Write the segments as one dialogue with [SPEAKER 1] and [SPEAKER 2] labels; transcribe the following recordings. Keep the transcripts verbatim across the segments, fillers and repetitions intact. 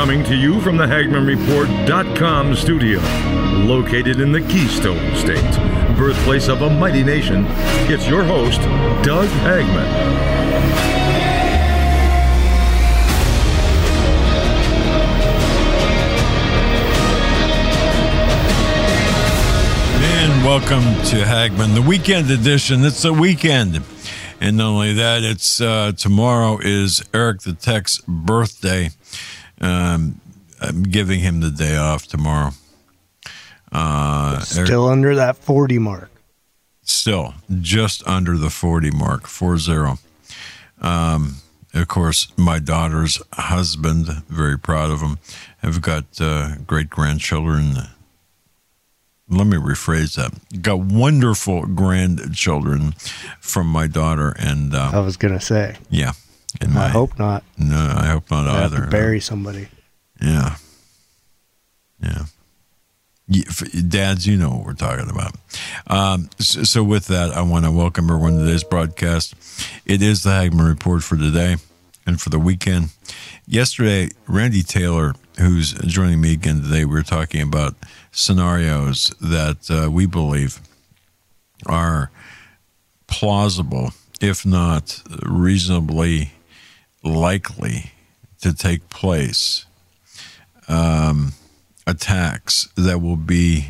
[SPEAKER 1] Coming to you from the Hagman Report dot com studio, located in the Keystone State, birthplace of a mighty nation, it's your host, Doug Hagman.
[SPEAKER 2] And welcome to Hagman, the weekend edition. It's the weekend. And not only that, it's uh, tomorrow is Eric the Tech's birthday. Um, I'm giving him the day off tomorrow. Uh,
[SPEAKER 3] still
[SPEAKER 2] Eric,
[SPEAKER 3] under that forty mark.
[SPEAKER 2] Still just under the forty mark, four zero. Um, of course, my daughter's husband, very proud of him, have got uh, great grandchildren. Let me rephrase that. Got wonderful grandchildren from my daughter, and uh,
[SPEAKER 3] I was gonna say,
[SPEAKER 2] yeah. And my,
[SPEAKER 3] I hope not.
[SPEAKER 2] No, I hope not
[SPEAKER 3] I
[SPEAKER 2] either.
[SPEAKER 3] Have to bury somebody.
[SPEAKER 2] Yeah, yeah. Dads, you know what we're talking about. Um, so, so with that, I want to welcome everyone to today's broadcast. It is the Hagman Report for today and for the weekend. Yesterday, Randy Taylor, who's joining me again today, we were talking about scenarios that uh, we believe are plausible, if not reasonably likely to take place. Um, attacks that will be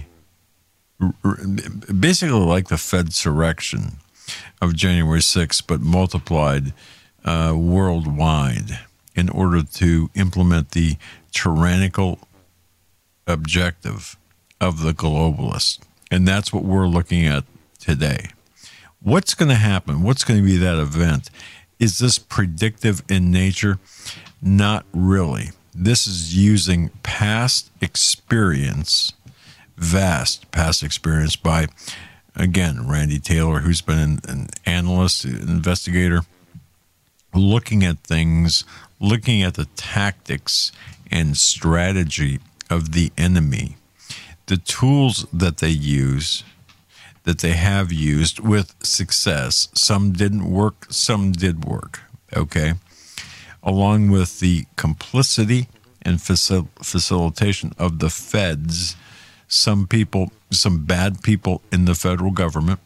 [SPEAKER 2] basically like the Fedsurrection of January sixth, but multiplied uh, worldwide in order to implement the tyrannical objective of the globalists. And that's what we're looking at today. What's going to happen? What's going to be that event? Is this predictive in nature? Not really. This is using past experience, vast past experience by, again, Randy Taylor, who's been an, an analyst, an investigator, looking at things, looking at the tactics and strategy of the enemy, the tools that they use, that they have used with success. Some didn't work, some did work, okay? Along with the complicity and facil- facilitation of the feds, some people, some bad people in the federal government,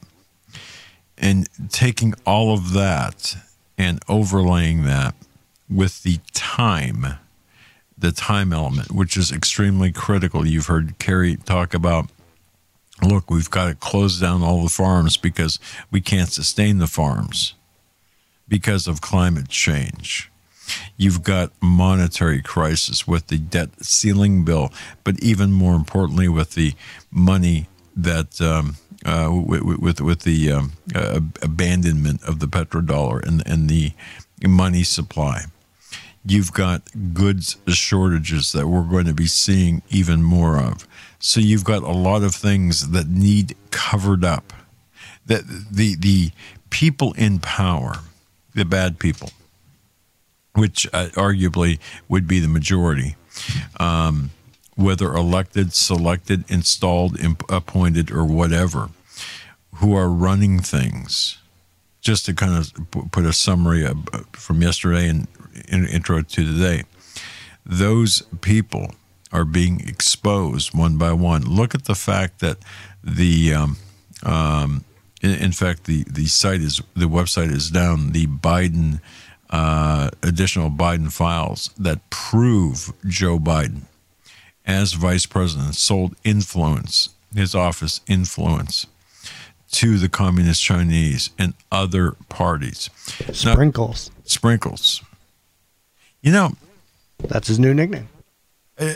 [SPEAKER 2] and taking all of that and overlaying that with the time, the time element, which is extremely critical. You've heard Kerry talk about, look, we've got to close down all the farms because we can't sustain the farms because of climate change. You've got monetary crisis with the debt ceiling bill, but even more importantly with the money that um, uh, with, with with the um, uh, abandonment of the petrodollar and and the money supply. You've got goods shortages that we're going to be seeing even more of. So you've got a lot of things that need covered up. That the the people in power, the bad people, which uh, arguably would be the majority, um, whether elected, selected, installed, imp- appointed, or whatever, who are running things. Just to kind of p- put a summary of, uh, from yesterday and in, intro to today, those people are being exposed one by one. Look at the fact that the, um, um, in, in fact, the, the site is, the website is down, the Biden Uh, additional Biden files that prove Joe Biden as vice president sold influence, his office influence, to the Communist Chinese and other parties.
[SPEAKER 3] Sprinkles.
[SPEAKER 2] Now, sprinkles. You know,
[SPEAKER 3] that's his new nickname.
[SPEAKER 2] Uh,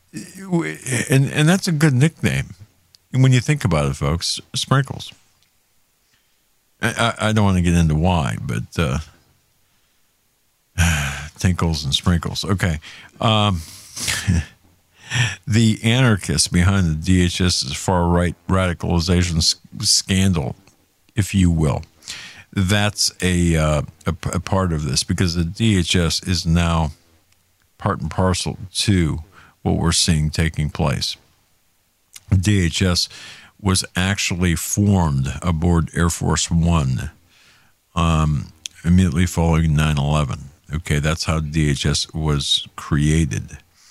[SPEAKER 2] and and that's a good nickname when you think about it, folks. Sprinkles. I, I don't want to get into why, but uh, tinkles and sprinkles. Okay. Um, the anarchists behind the D H S's far-right radicalization s- scandal, if you will, that's a, uh, a, a part of this, because the D H S is now part and parcel to what we're seeing taking place. D H S was actually formed aboard Air Force One um, immediately following nine eleven. Okay, that's how D H S was created.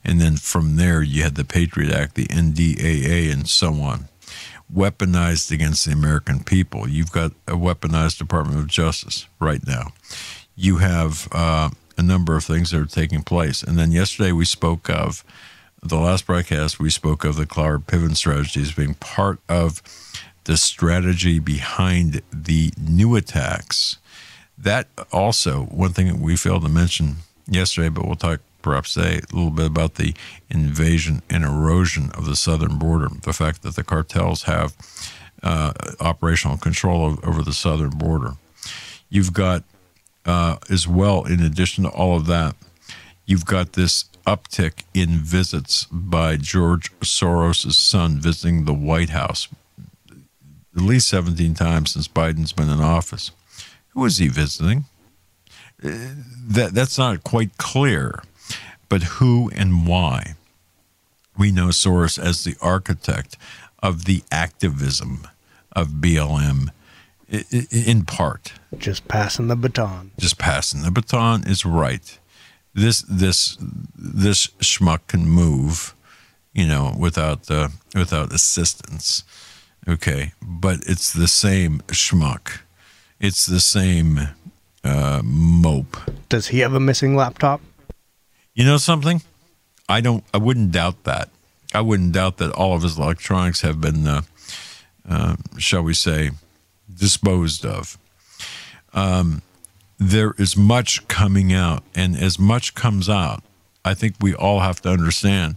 [SPEAKER 2] And then from there, you had the Patriot Act, the N D A A, and so on, weaponized against the American people. You've got a weaponized Department of Justice right now. You have uh, a number of things that are taking place. And then yesterday we spoke of, the last broadcast, we spoke of the Cloward Piven strategy as being part of the strategy behind the new attacks. That also, one thing that we failed to mention yesterday, but we'll talk perhaps today a little bit about the invasion and erosion of the southern border, the fact that the cartels have uh, operational control of, over the southern border. You've got, uh, as well, in addition to all of that, you've got this uptick in visits by George Soros' son visiting the White House at least seventeen times since Biden's been in office. Who is he visiting? Uh, that that's not quite clear, but who and why? We know Soros as the architect of the activism of B L M, in part.
[SPEAKER 3] Just passing the baton.
[SPEAKER 2] Just passing the baton is right. This this this schmuck can move, you know, without uh, without assistance. Okay, but it's the same schmuck. It's the same uh, mope.
[SPEAKER 3] Does he have a missing laptop?
[SPEAKER 2] You know something? I don't. I wouldn't doubt that. I wouldn't doubt that all of his electronics have been, uh, uh, shall we say, disposed of. Um, there is much coming out, and as much comes out, I think we all have to understand.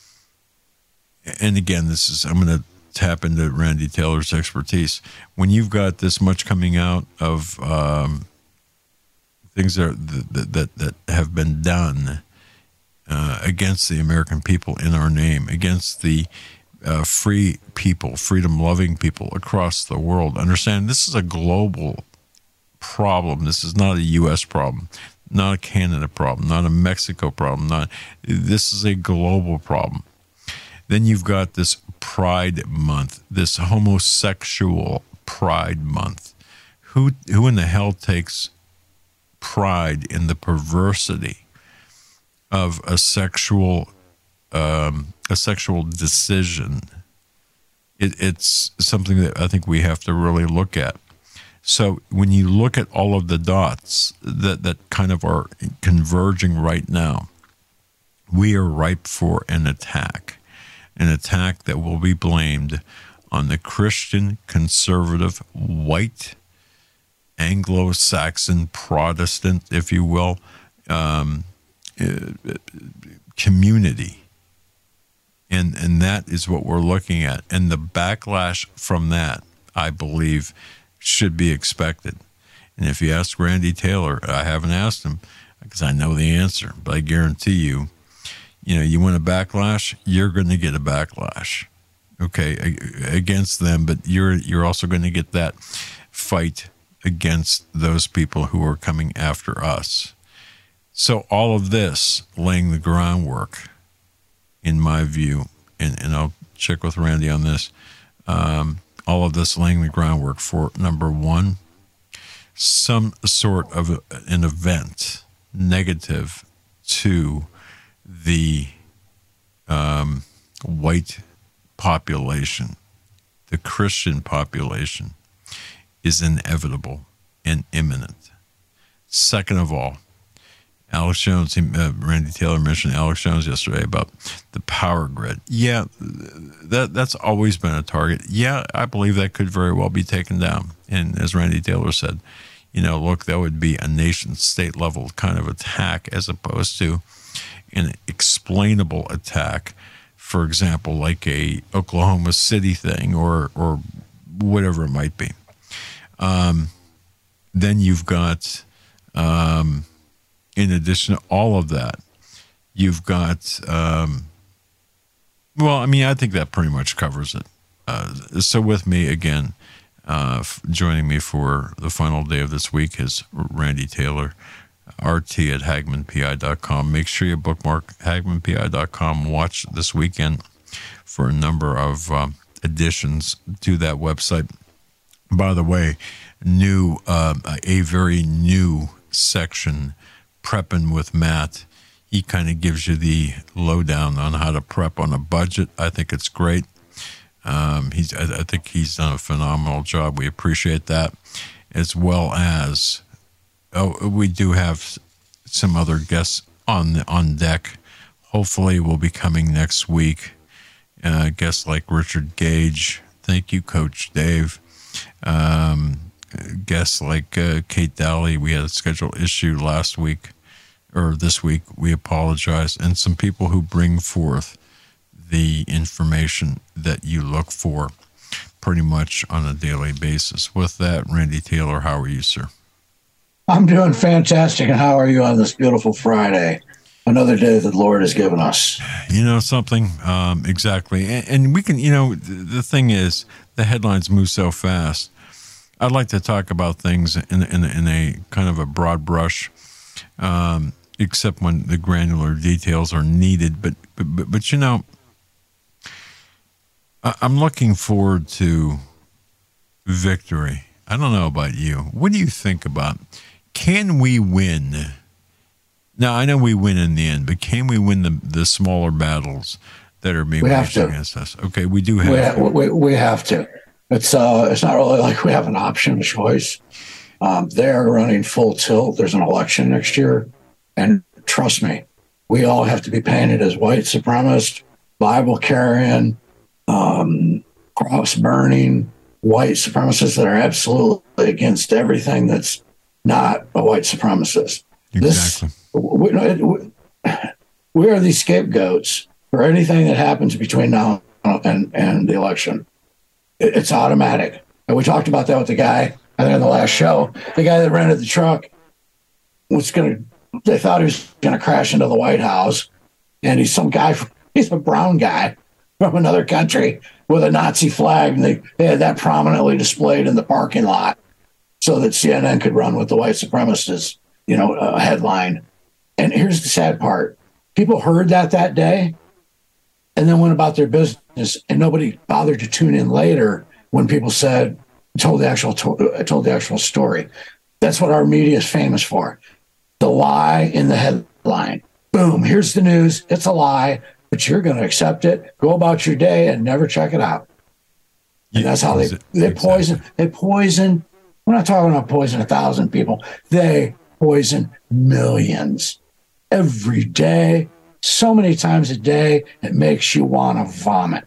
[SPEAKER 2] And again, this is I'm going to tap into Randy Taylor's expertise. When you've got this much coming out of um, things that, are, that that that have been done uh, against the American people in our name, against the uh, free people, freedom-loving people across the world, understand this is a global problem. This is not a U S problem, not a Canada problem, not a Mexico problem. Not this is a global problem. Then you've got this Pride Month, this homosexual Pride Month. Who who in the hell takes pride in the perversity of a sexual um, a sexual decision? It, it's something that I think we have to really look at. So when you look at all of the dots that, that kind of are converging right now, we are ripe for an attack, an attack that will be blamed on the Christian, conservative, white, Anglo-Saxon, Protestant, if you will, um, uh, community. And, and that is what we're looking at. And the backlash from that, I believe, should be expected. And if you ask Randy Taylor, I haven't asked him because I know the answer, but I guarantee you, you know, you want a backlash, you're going to get a backlash, okay, against them, but you're you're also going to get that fight against those people who are coming after us. So all of this laying the groundwork, in my view, and, and I'll check with Randy on this, um, all of this laying the groundwork for, number one, some sort of a, an event negative to the um, white population, the Christian population, is inevitable and imminent. Second of all, Alex Jones, uh, Randy Taylor mentioned Alex Jones yesterday about the power grid. Yeah, that that's always been a target. Yeah, I believe that could very well be taken down. And as Randy Taylor said, you know, look, that would be a nation state level kind of attack as opposed to an explainable attack, for example, like a Oklahoma City thing or or whatever it might be. Um, then you've got... Um, in addition to all of that, you've got, um, well, I mean, I think that pretty much covers it. Uh, so with me again, uh, f- joining me for the final day of this week is Randy Taylor, R T at Hagman P I dot com. Make sure you bookmark Hagman P I dot com. Watch this weekend for a number of um, additions to that website. By the way, new, uh, a very new section, Prepping with Matt. He kind of gives you the lowdown on how to prep on a budget. I think it's great. Um, he's, I, I think he's done a phenomenal job. We appreciate that, as well as oh, we do have some other guests on the, on deck. Hopefully, will be coming next week. Uh, guests like Richard Gage. Thank you, Coach Dave. Um, guests like uh, Kate Dowley. We had a schedule issue last week. Or this week, we apologize, and some people who bring forth the information that you look for pretty much on a daily basis. With that, Randy Taylor, how are you, sir?
[SPEAKER 4] I'm doing fantastic, and how are you on this beautiful Friday? Another day that the Lord has given us.
[SPEAKER 2] You know something? Um, exactly. And, and we can, you know, the thing is, the headlines move so fast. I'd like to talk about things in, in, in a kind of a broad brush. Um, except when the granular details are needed. But, but, but, but you know, I'm looking forward to victory. I don't know about you. What do you think about, can we win? Now, I know we win in the end, but can we win the, the smaller battles that are being waged against us? Okay, we do have
[SPEAKER 4] we,
[SPEAKER 2] to.
[SPEAKER 4] Ha- we, we have to. It's, uh, it's not really like we have an option, a choice. Um, they're running full tilt. There's an election next year. And trust me, we all have to be painted as white supremacist, Bible carrying, um, cross burning white supremacists that are absolutely against everything that's not a white supremacist.
[SPEAKER 2] Exactly.
[SPEAKER 4] This, we, we, we are these scapegoats for anything that happens between now and, and the election. It, it's automatic. And we talked about that with the guy, I think, on the last show. The guy that rented the truck was going to, they thought he was going to crash into the White House, and he's some guy, he's a brown guy from another country with a Nazi flag, and they, they had that prominently displayed in the parking lot so that C N N could run with the white supremacists, you know, uh, headline. And here's the sad part. People heard that that day and then went about their business, and nobody bothered to tune in later when people said, told the actual, to, told the actual story. That's what our media is famous for. The lie in the headline. Boom, here's the news. It's a lie, but you're going to accept it, go about your day, and never check it out. And that's how they, they poison. They poison. We're not talking about poison a thousand people. They poison millions every day, so many times a day, it makes you want to vomit.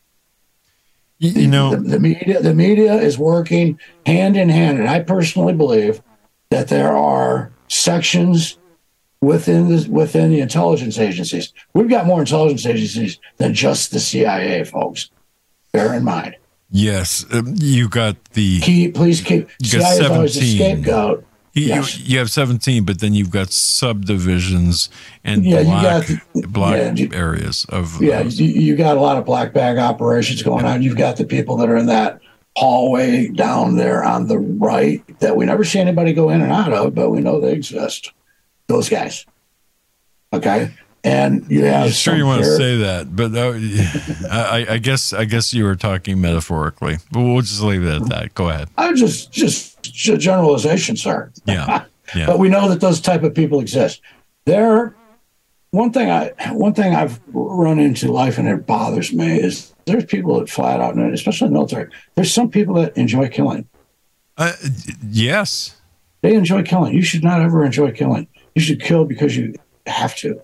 [SPEAKER 2] You, you know,
[SPEAKER 4] the, the media, the media is working hand in hand, and I personally believe that there are sections within the within the intelligence agencies. We've got more intelligence agencies than just the C I A, folks. Bear in mind.
[SPEAKER 2] Yes, um, you got the.
[SPEAKER 4] Keep, please keep. C I A is always the scapegoat.
[SPEAKER 2] You,
[SPEAKER 4] yes.
[SPEAKER 2] you have seventeen, but then you've got subdivisions and
[SPEAKER 4] yeah,
[SPEAKER 2] black,
[SPEAKER 4] you got the,
[SPEAKER 2] black
[SPEAKER 4] yeah, you,
[SPEAKER 2] areas of.
[SPEAKER 4] Yeah, you, you got a lot of black bag operations going on. You've got the people that are in that hallway down there on the right that we never see anybody go in and out of, but we know they exist. Those guys. Okay. And you have.
[SPEAKER 2] I'm sure you want to say that, but uh, I, I guess I guess you were talking metaphorically. But we'll just leave it at that. Go ahead.
[SPEAKER 4] I just just generalization, sir.
[SPEAKER 2] Yeah. Yeah.
[SPEAKER 4] But we know that those type of people exist. There, one thing I one thing I've run into life and it bothers me is there's people that flat out, and especially in the military, there's some people that enjoy killing.
[SPEAKER 2] Uh, yes.
[SPEAKER 4] They enjoy killing. You should not ever enjoy killing. You should kill because you have to.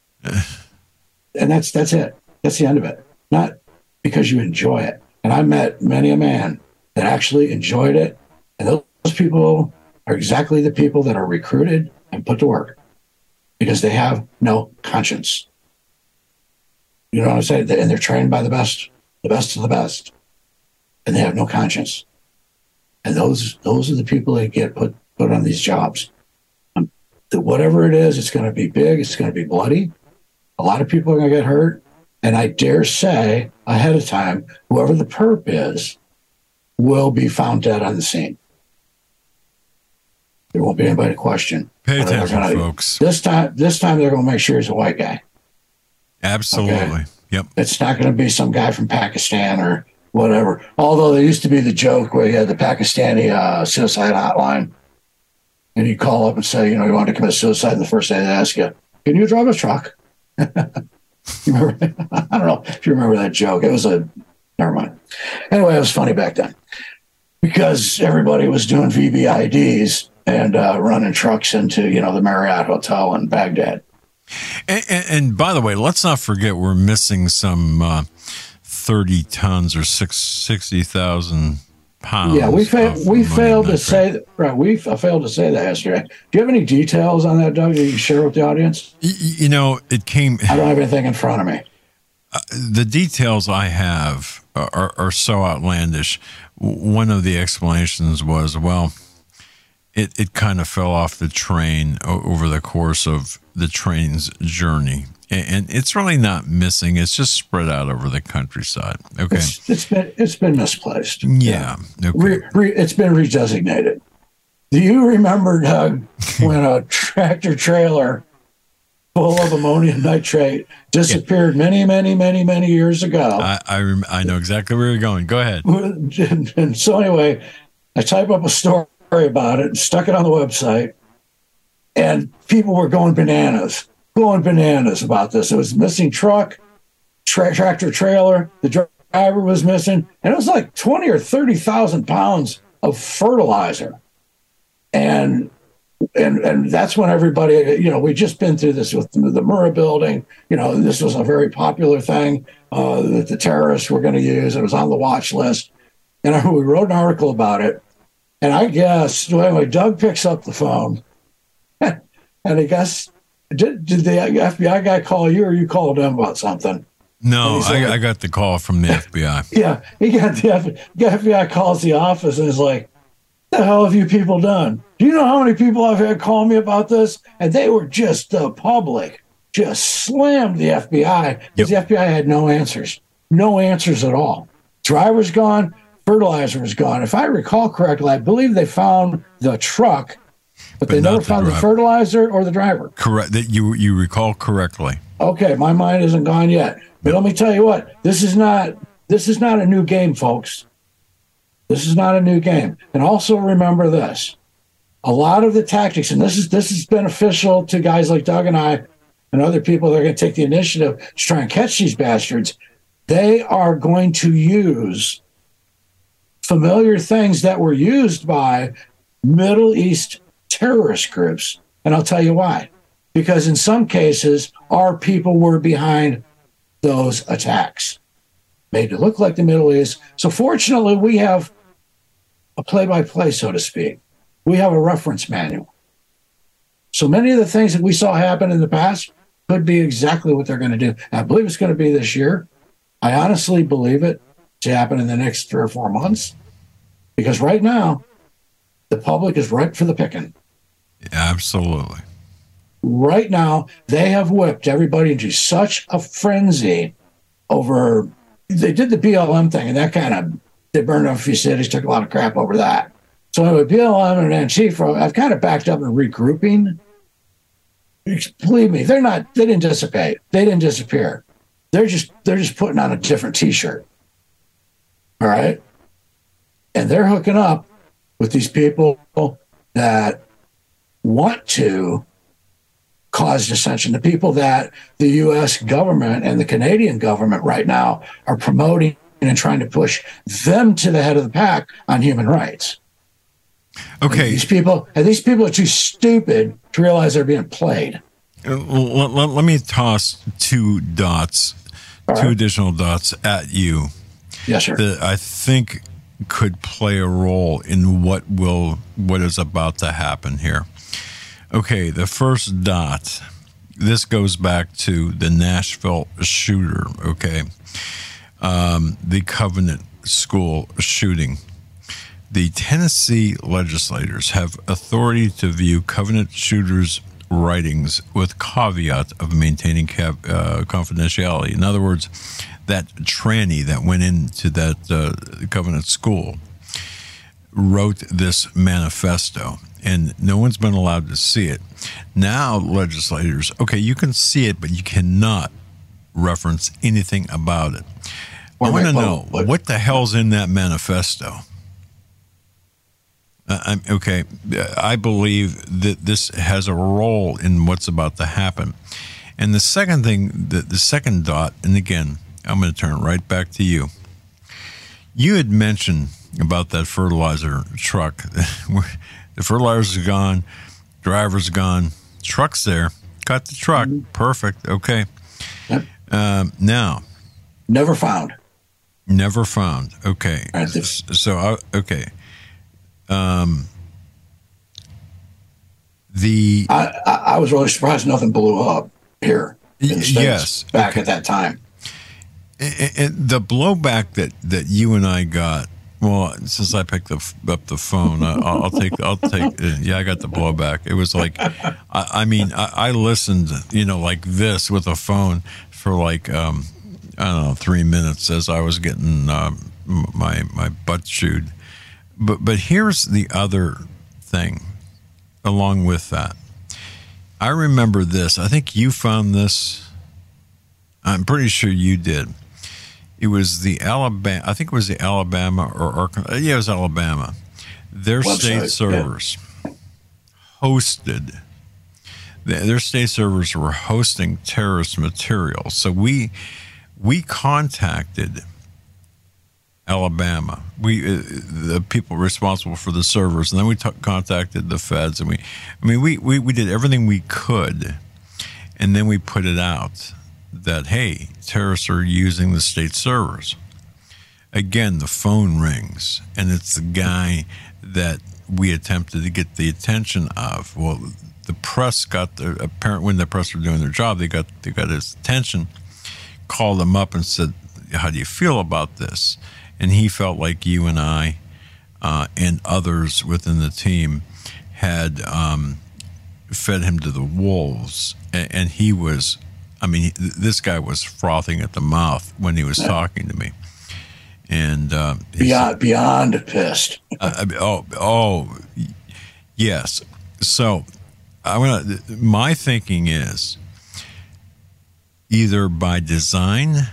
[SPEAKER 4] And that's that's it. That's the end of it. Not because you enjoy it. And I met many a man that actually enjoyed it. And those people are exactly the people that are recruited and put to work because they have no conscience. You know what I'm saying? And they're trained by the best, the best of the best. And they have no conscience. And those those are the people that get put, put on these jobs. Um, the, whatever it is, it's going to be big. It's going to be bloody. A lot of people are going to get hurt. And I dare say ahead of time, whoever the perp is will be found dead on the scene. There won't be anybody to question.
[SPEAKER 2] Pay attention,
[SPEAKER 4] gonna,
[SPEAKER 2] folks.
[SPEAKER 4] This time, this time they're going to make sure he's a white guy.
[SPEAKER 2] Absolutely.
[SPEAKER 4] Okay?
[SPEAKER 2] Yep.
[SPEAKER 4] It's not going to be some guy from Pakistan or whatever. Although there used to be the joke where you had the Pakistani uh, suicide hotline. And you call up and say, you know, you want to commit suicide, and the first thing they ask you, can you drive a truck? You remember? I don't know if you remember that joke. It was a, never mind. Anyway, it was funny back then because everybody was doing V V I Ds and uh, running trucks into, you know, the Marriott Hotel in Baghdad.
[SPEAKER 2] And, and, and by the way, let's not forget we're missing some uh, thirty tons or six, sixty thousand pounds.
[SPEAKER 4] Yeah, we, fa- we failed to say that, right. We f- failed to say that yesterday. Do you have any details on that, Doug, that you can share with the audience?
[SPEAKER 2] Y- you know, it came.
[SPEAKER 4] I don't have anything in front of me.
[SPEAKER 2] Uh, the details I have are, are so outlandish. One of the explanations was, well, it, it kind of fell off the train o- over the course of the train's journey. And, and it's really not missing. It's just spread out over the countryside. Okay.
[SPEAKER 4] It's, it's been it's been misplaced.
[SPEAKER 2] Yeah. yeah. Okay.
[SPEAKER 4] Re, re, it's been redesignated. Do you remember, Doug, when a tractor trailer full of ammonium nitrate disappeared yeah. many, many, many, many years ago?
[SPEAKER 2] I I, rem- I know exactly where you're going. Go ahead.
[SPEAKER 4] And, and so anyway, I type up a story about it and stuck it on the website, and people were going bananas, going bananas about this. It was missing truck, tra- tractor trailer. The driver was missing, and it was like twenty or thirty thousand pounds of fertilizer. And and and that's when everybody, you know, we just been through this with the, the Murrah building. You know, this was a very popular thing uh, that the terrorists were going to use. It was on the watch list, and I, we wrote an article about it. And I guess, anyway, Doug picks up the phone, and I guess, did, did the F B I guy call you, or you called him about something?
[SPEAKER 2] No,
[SPEAKER 4] like,
[SPEAKER 2] I, I got the call from the F B I.
[SPEAKER 4] Yeah, he got the F B I, the F B I calls the office and is like, "What the hell have you people done? Do you know how many people I've had call me about this?" And they were just, the public just slammed the F B I because yep. the F B I had no answers, no answers at all. Driver's gone. Fertilizer was gone. If I recall correctly, I believe they found the truck, but, but they never the found driver. the fertilizer or the driver.
[SPEAKER 2] Correct. That you you recall correctly.
[SPEAKER 4] Okay, my mind isn't gone yet. But let me tell you what, this is not this is not a new game, folks. This is not a new game. And also remember this. A lot of the tactics, and this is this is beneficial to guys like Doug and I and other people that are going to take the initiative to try and catch these bastards. They are going to use familiar things that were used by Middle East terrorist groups. And I'll tell you why. Because in some cases, our people were behind those attacks, made to look like the Middle East. So fortunately, we have a play-by-play, so to speak. We have a reference manual. So many of the things that we saw happen in the past could be exactly what they're going to do. And I believe it's going to be this year. I honestly believe it to happen in the next three or four months. Because right now, the public is ripe for the picking.
[SPEAKER 2] Absolutely.
[SPEAKER 4] Right now, they have whipped everybody into such a frenzy over, they did the B L M thing, and that kind of, they burned up a few cities, took a lot of crap over that. So anyway, B L M and Antifa, I've kind of backed up and regrouping. Believe me, they're not, they didn't dissipate. They didn't disappear. They're just, they're just putting on a different t-shirt. All right? And they're hooking up with these people that want to cause dissension, the people that the U S government and the Canadian government right now are promoting and trying to push them to the head of the pack on human rights.
[SPEAKER 2] Okay.
[SPEAKER 4] And these people, and these people are too stupid to realize they're being played.
[SPEAKER 2] Let, let, let me toss two dots, All two right. additional dots at you.
[SPEAKER 4] Yes, sir.
[SPEAKER 2] That I think could play a role in what will what is about to happen here. Okay, the first dot, this goes back to the Nashville shooter, okay? Um, the Covenant School shooting. The Tennessee legislators have authority to view Covenant shooters' writings with caveat of maintaining cap, uh, confidentiality. In other words, that tranny that went into that uh, Covenant School wrote this manifesto, and no one's been allowed to see it. Now, legislators, okay, you can see it, but you cannot reference anything about it. I want to know, what the hell's in that manifesto? Uh, I'm, okay, I believe that this has a role in what's about to happen. And the second thing, the, the second dot, and again, I'm going to turn it right back to you. You had mentioned about that fertilizer truck. The fertilizer's gone, driver's gone, truck's there. Got the truck. Mm-hmm. Perfect. Okay.
[SPEAKER 4] Yep.
[SPEAKER 2] Um, now.
[SPEAKER 4] Never found.
[SPEAKER 2] Never found. Okay.
[SPEAKER 4] Right.
[SPEAKER 2] So, I, okay. Um, the
[SPEAKER 4] I, I, I was really surprised nothing blew up here in the States
[SPEAKER 2] yes.
[SPEAKER 4] back
[SPEAKER 2] okay.
[SPEAKER 4] at that time.
[SPEAKER 2] And, and the blowback that, that you and I got, well, since I picked up, up the phone, I, I'll, I'll take, I'll take, yeah, I got the blowback. It was like, I, I mean, I, I listened, you know, like this with a phone for like, um, I don't know, three minutes as I was getting um, my my butt chewed. But but here's the other thing along with that. I remember this. I think you found this. I'm pretty sure you did. It was the Alabama, I think it was the Alabama or Arkansas. Yeah, it was Alabama. Their
[SPEAKER 4] Website,
[SPEAKER 2] state servers yeah. hosted, their state servers were hosting terrorist material. So we we contacted Alabama, we uh, the people responsible for the servers, and then we t- contacted the feds, and we, I mean, we, we, we did everything we could, and then we put it out that, hey, terrorists are using the state servers. Again, the phone rings, and it's the guy that we attempted to get the attention of. Well, the press got the apparent when the press were doing their job, they got they got his attention, called him up and said, "How do you feel about this?" And he felt like you and I uh, and others within the team had um, fed him to the wolves, and, and he was. I mean, this guy was frothing at the mouth when he was talking to me, and uh,
[SPEAKER 4] beyond beyond pissed.
[SPEAKER 2] uh, oh, oh, yes. So, I want to. My thinking is either by design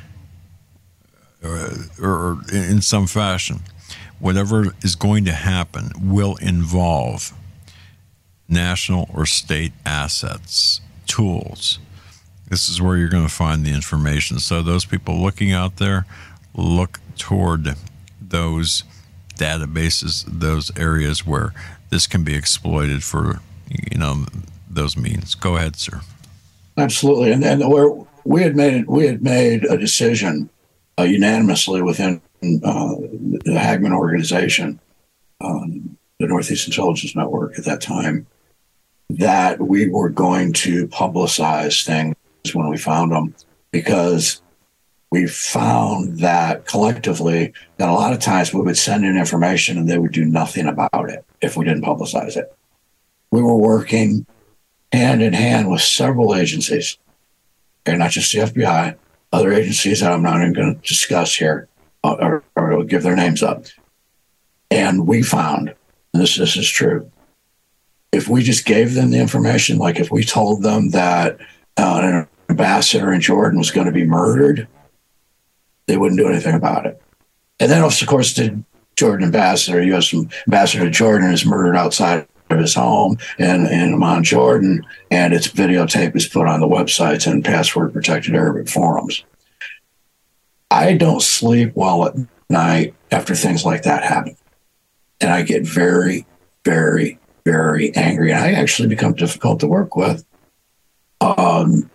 [SPEAKER 2] or, or in some fashion, whatever is going to happen will involve national or state assets, tools. This is where you're going to find the information. So those people looking out there, look toward those databases, those areas where this can be exploited for, you know, those means. Go ahead, sir.
[SPEAKER 4] Absolutely, and and where we had made we had made a decision uh, unanimously within uh, the Hagmann organization, um, the Northeast Intelligence Network at that time, that we were going to publicize things when we found them, because we found that collectively that a lot of times we would send in information and they would do nothing about it if we didn't publicize it. We were working hand in hand with several agencies, and not just the F B I, other agencies that I'm not even going to discuss here or, or give their names up. And we found, and this, this is true, if we just gave them the information, like if we told them that uh, an ambassador in Jordan was going to be murdered, they wouldn't do anything about it. And then, of course, the Jordan ambassador, U S ambassador to Jordan, is murdered outside of his home in, in Amman, Jordan, and its videotape is put on the websites and password-protected Arabic forums. I don't sleep well at night after things like that happen. And I get very, very, very angry. And I actually become difficult to work with. Um,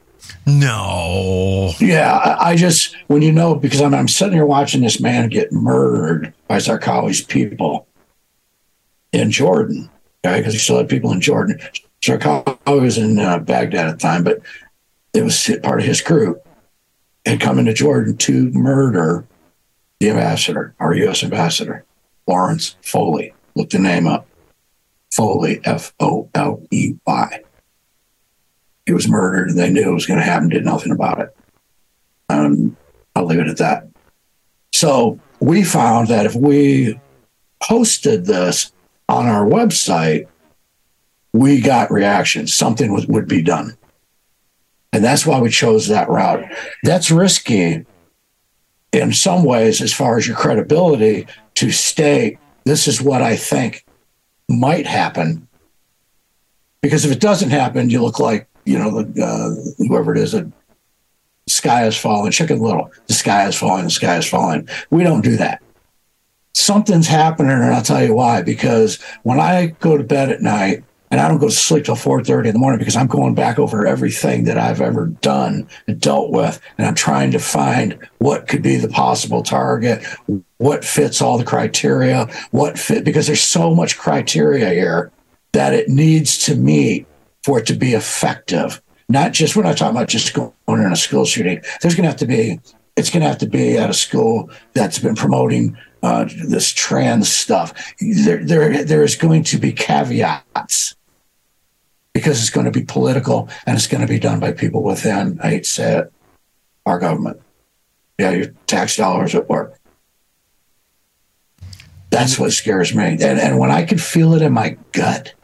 [SPEAKER 2] no.
[SPEAKER 4] Yeah, I, I just, when you know, because I'm, I'm sitting here watching this man get murdered by Zarqawi's people in Jordan, okay, because he still had people in Jordan. Zarqawi was in uh, Baghdad at the time, but it was part of his crew, had come into Jordan to murder the ambassador, our U S ambassador, Lawrence Foley. Look the name up. Foley, F O L E Y. He was murdered, and they knew it was going to happen, did nothing about it. Um, I'll leave it at that. So we found that if we posted this on our website, we got reactions. Something would, would be done. And that's why we chose that route. That's risky in some ways as far as your credibility to state, this is what I think might happen. Because if it doesn't happen, you look like, you know, the, uh, whoever it is, the sky is falling, Chicken Little, the sky is falling, the sky is falling. We don't do that. Something's happening, and I'll tell you why. Because when I go to bed at night, and I don't go to sleep till four thirty in the morning, because I'm going back over everything that I've ever done and dealt with, and I'm trying to find what could be the possible target, what fits all the criteria, what fit, because there's so much criteria here that it needs to meet for it to be effective. Not just, we're not talking about just going in a school shooting. There's going to have to be, it's going to have to be at a school that's been promoting uh, this trans stuff. There, there, there is going to be caveats, because it's going to be political and it's going to be done by people within, I hate to say it, our government. Yeah, your tax dollars at work. That's what scares me. And, and when I could feel it in my gut,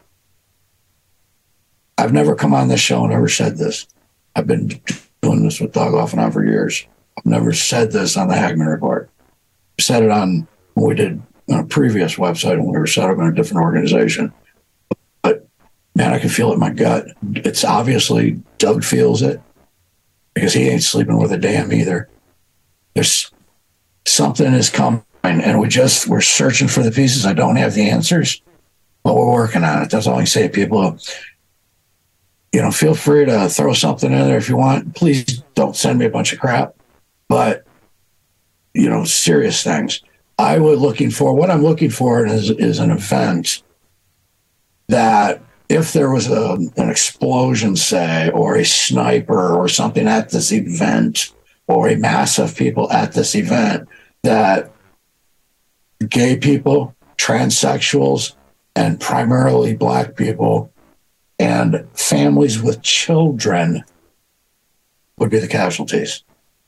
[SPEAKER 4] I've never come on this show and ever said this. I've been doing this with Doug off and on for years. I've never said this on the Hagmann Report. I said it on when we did on a previous website when we were set up in a different organization. But man, I can feel it in my gut. It's obviously Doug feels it, because he ain't sleeping with a damn either. There's something is coming, and we just we're searching for the pieces. I don't have the answers, but we're working on it. That's all I can say, people. You know, feel free to throw something in there if you want. Please don't send me a bunch of crap, but you know, serious things. I was looking for what I'm looking for is is an event that, if there was a, an explosion, say, or a sniper or something at this event, or a mass of people at this event, that gay people, transsexuals, and primarily Black people and families with children would be the casualties.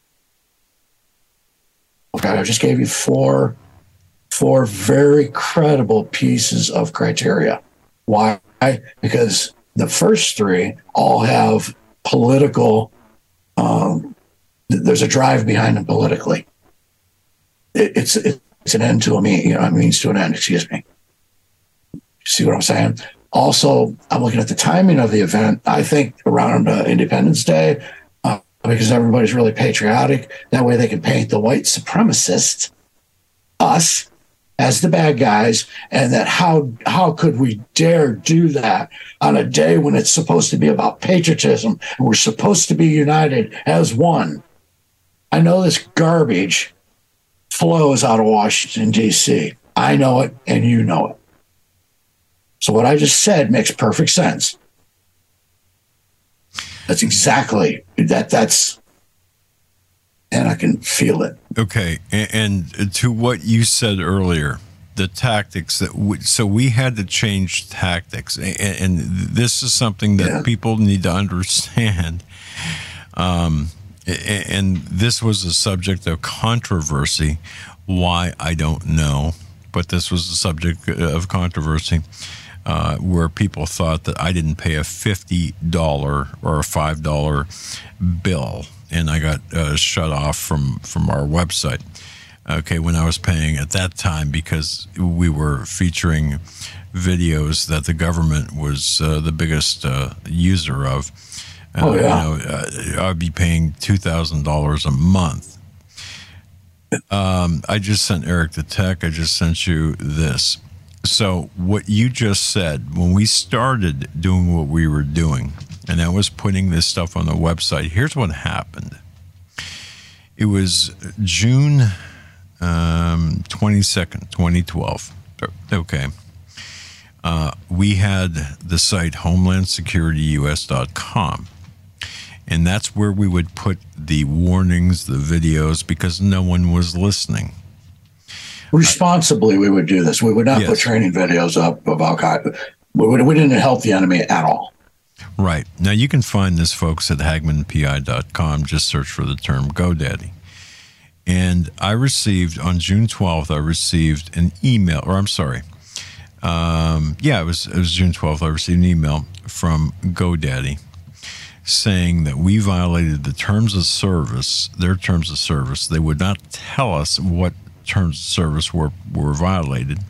[SPEAKER 4] Okay, I just gave you four, four very credible pieces of criteria. Why? Because the first three all have political, um, there's a drive behind them politically. It, it's it's an end to a means, you know, a means to an end, excuse me. See what I'm saying? Also, I'm looking at the timing of the event. I think around uh, Independence Day, uh, because everybody's really patriotic. That way they can paint the white supremacists, us, as the bad guys, and that how how could we dare do that on a day when it's supposed to be about patriotism and we're supposed to be united as one. I know this garbage flows out of Washington, D C. I know it, and you know it. So what I just said makes perfect sense. That's exactly that. That's, and I can feel it.
[SPEAKER 2] Okay, and, and to what you said earlier, the tactics that we, so we had to change tactics, and, and this is something that yeah. people need to understand. Um, and this was a subject of controversy. Why, I don't know, but this was a subject of controversy. Uh, where people thought that I didn't pay a fifty dollars or a five dollars bill, and I got uh, shut off from, from our website. Okay, when I was paying at that time, because we were featuring videos that the government was uh, the biggest uh, user of. Uh,
[SPEAKER 4] oh, yeah.
[SPEAKER 2] You know, uh, I'd be paying two thousand dollars a month. Um, I just sent Eric the tech. I just sent you this. So what you just said, when we started doing what we were doing, and that was putting this stuff on the website, here's what happened. It was June um, twenty-second, twenty twelve. Okay. Uh, we had the site homeland security U S dot com. And that's where we would put the warnings, the videos, because no one was listening.
[SPEAKER 4] Responsibly, we would do this. We would not yes. put training videos up of Al Qaeda. We, would, we didn't help the enemy at all.
[SPEAKER 2] Right. Now, you can find this, folks, at hagmann p i dot com. Just search for the term GoDaddy. And I received, on June twelfth, I received an email, or I'm sorry. Um, yeah, it was, it was June twelfth. I received an email from GoDaddy saying that we violated the terms of service, their terms of service. They would not tell us what terms of service were, were violated.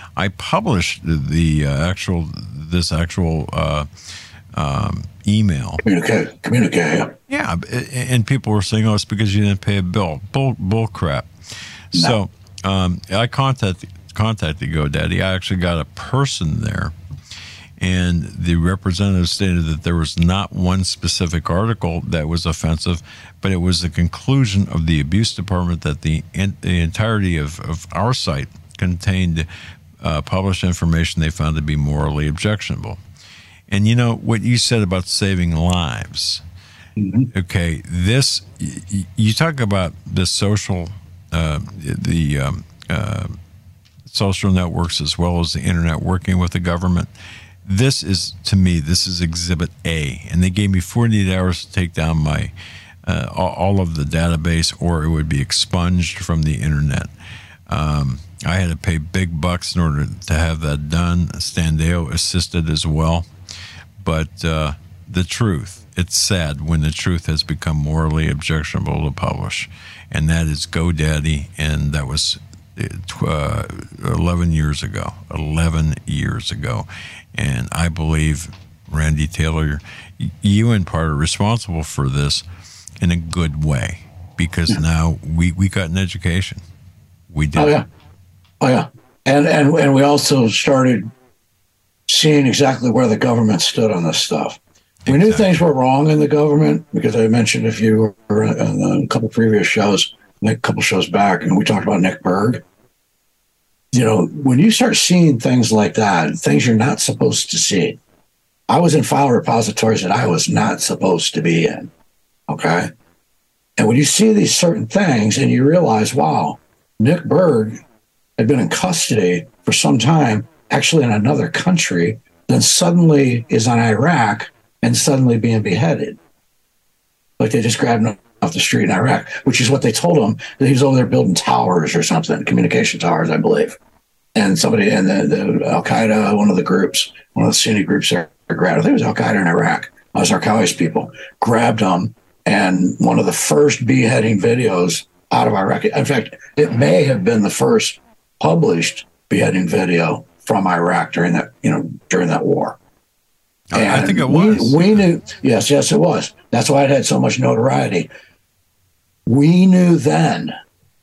[SPEAKER 2] I published the uh, actual this actual uh, um, email.
[SPEAKER 4] Communicate, communicate.
[SPEAKER 2] Yeah, and people were saying, "Oh, it's because you didn't pay a bill." Bull, bull crap. No. So um, I contacted contacted GoDaddy. I actually got a person there, and the representative stated that there was not one specific article that was offensive, but it was the conclusion of the abuse department that the in, the entirety of, of our site contained uh, published information they found to be morally objectionable. And you know what you said about saving lives. Mm-hmm. Okay, this y- you talk about the social, uh, the um, uh, social networks as well as the internet working with the government. This is, to me, this is Exhibit A, and they gave me forty-eight hours to take down my uh, all of the database, or it would be expunged from the internet. Um, I had to pay big bucks in order to have that done. Standeo assisted as well. But uh, the truth, it's sad when the truth has become morally objectionable to publish. And that is GoDaddy, and that was uh, eleven years ago. eleven years ago. And I believe, Randy Taylor, you in part are responsible for this in a good way, because now we, we got an education. We did.
[SPEAKER 4] Oh, yeah. Oh, yeah. And, and, and we also started seeing exactly where the government stood on this stuff. We exactly. knew things were wrong in the government, because I mentioned if you were in a couple previous shows, a couple shows back, and we talked about Nick Berg. You know, when you start seeing things like that, things you're not supposed to see. I was in file repositories that I was not supposed to be in. Okay. And when you see these certain things and you realize, wow, Nick Berg had been in custody for some time, actually in another country, then suddenly is in Iraq and suddenly being beheaded. Like they just grabbed him off the street in Iraq, which is what they told him, that he was over there building towers or something, communication towers, I believe. And somebody in the, the Al-Qaeda, one of the groups, one of the Sunni groups there, grabbed, I think it was Al-Qaeda in Iraq, it was Arkawi's people, grabbed him, and one of the first beheading videos out of Iraq, in fact, it may have been the first published beheading video from Iraq during that, you know, during that war.
[SPEAKER 2] And I think it was.
[SPEAKER 4] We, we knew, yes, yes, it was. That's why it had so much notoriety. We knew then.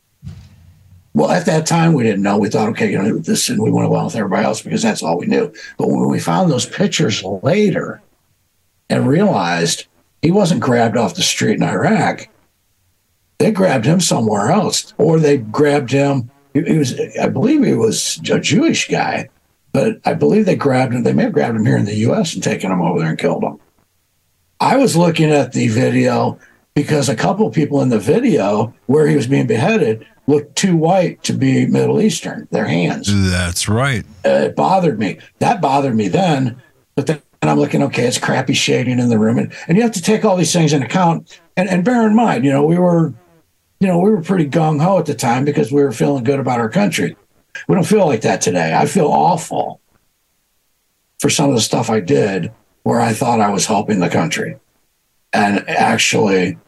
[SPEAKER 4] Well, at that time, we didn't know. We thought, okay, you know, this, and we went along with everybody else because that's all we knew. But when we found those pictures later and realized he wasn't grabbed off the street in Iraq, they grabbed him somewhere else, or they grabbed him. He, he was, I believe, he was a Jewish guy, but I believe they grabbed him. They may have grabbed him here in the U S and taken him over there and killed him. I was looking at the video because a couple of people in the video where he was being beheaded looked too white to be Middle Eastern, their hands.
[SPEAKER 2] That's right.
[SPEAKER 4] Uh, it bothered me. That bothered me then. But then I'm looking, okay, it's crappy shading in the room. And, and you have to take all these things into account. And, and bear in mind, you know, we were, you know, we were pretty gung-ho at the time because we were feeling good about our country. We don't feel like that today. I feel awful for some of the stuff I did where I thought I was helping the country. And actually,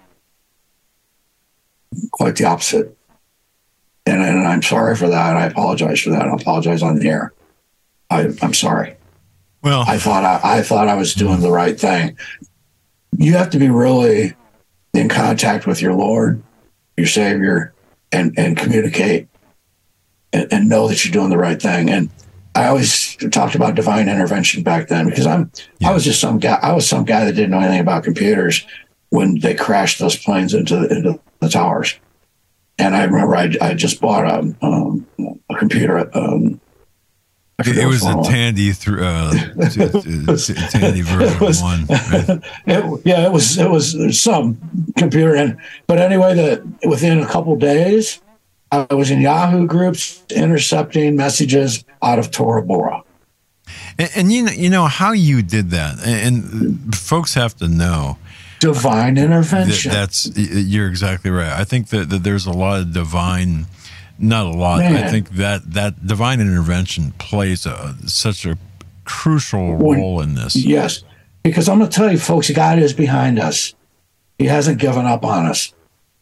[SPEAKER 4] quite the opposite. And, and I'm sorry for that. I apologize for that. I apologize on the air. I, I'm sorry.
[SPEAKER 2] Well,
[SPEAKER 4] I thought I, I thought I was doing the right thing. You have to be really in contact with your Lord, your Savior, and, and communicate and, and know that you're doing the right thing. And I always talked about divine intervention back then because I'm yeah. I was just some guy. I was some guy that didn't know anything about computers when they crashed those planes into the, into the towers. And I remember I, I just bought a, um, a computer. Um,
[SPEAKER 2] it was a Tandy, th- uh, Tandy version was, one. Right?
[SPEAKER 4] It, yeah, it was it was some computer, and but anyway, the within a couple of days, I was in Yahoo groups intercepting messages out of Tora Bora.
[SPEAKER 2] And, and you know, you know how you did that, and, and folks have to know.
[SPEAKER 4] Divine intervention.
[SPEAKER 2] That, that's you're exactly right. I think that, that there's a lot of divine, not a lot. Man. I think that that divine intervention plays a, such a crucial role when, in this.
[SPEAKER 4] Yes, because I'm going to tell you, folks, God is behind us. He hasn't given up on us.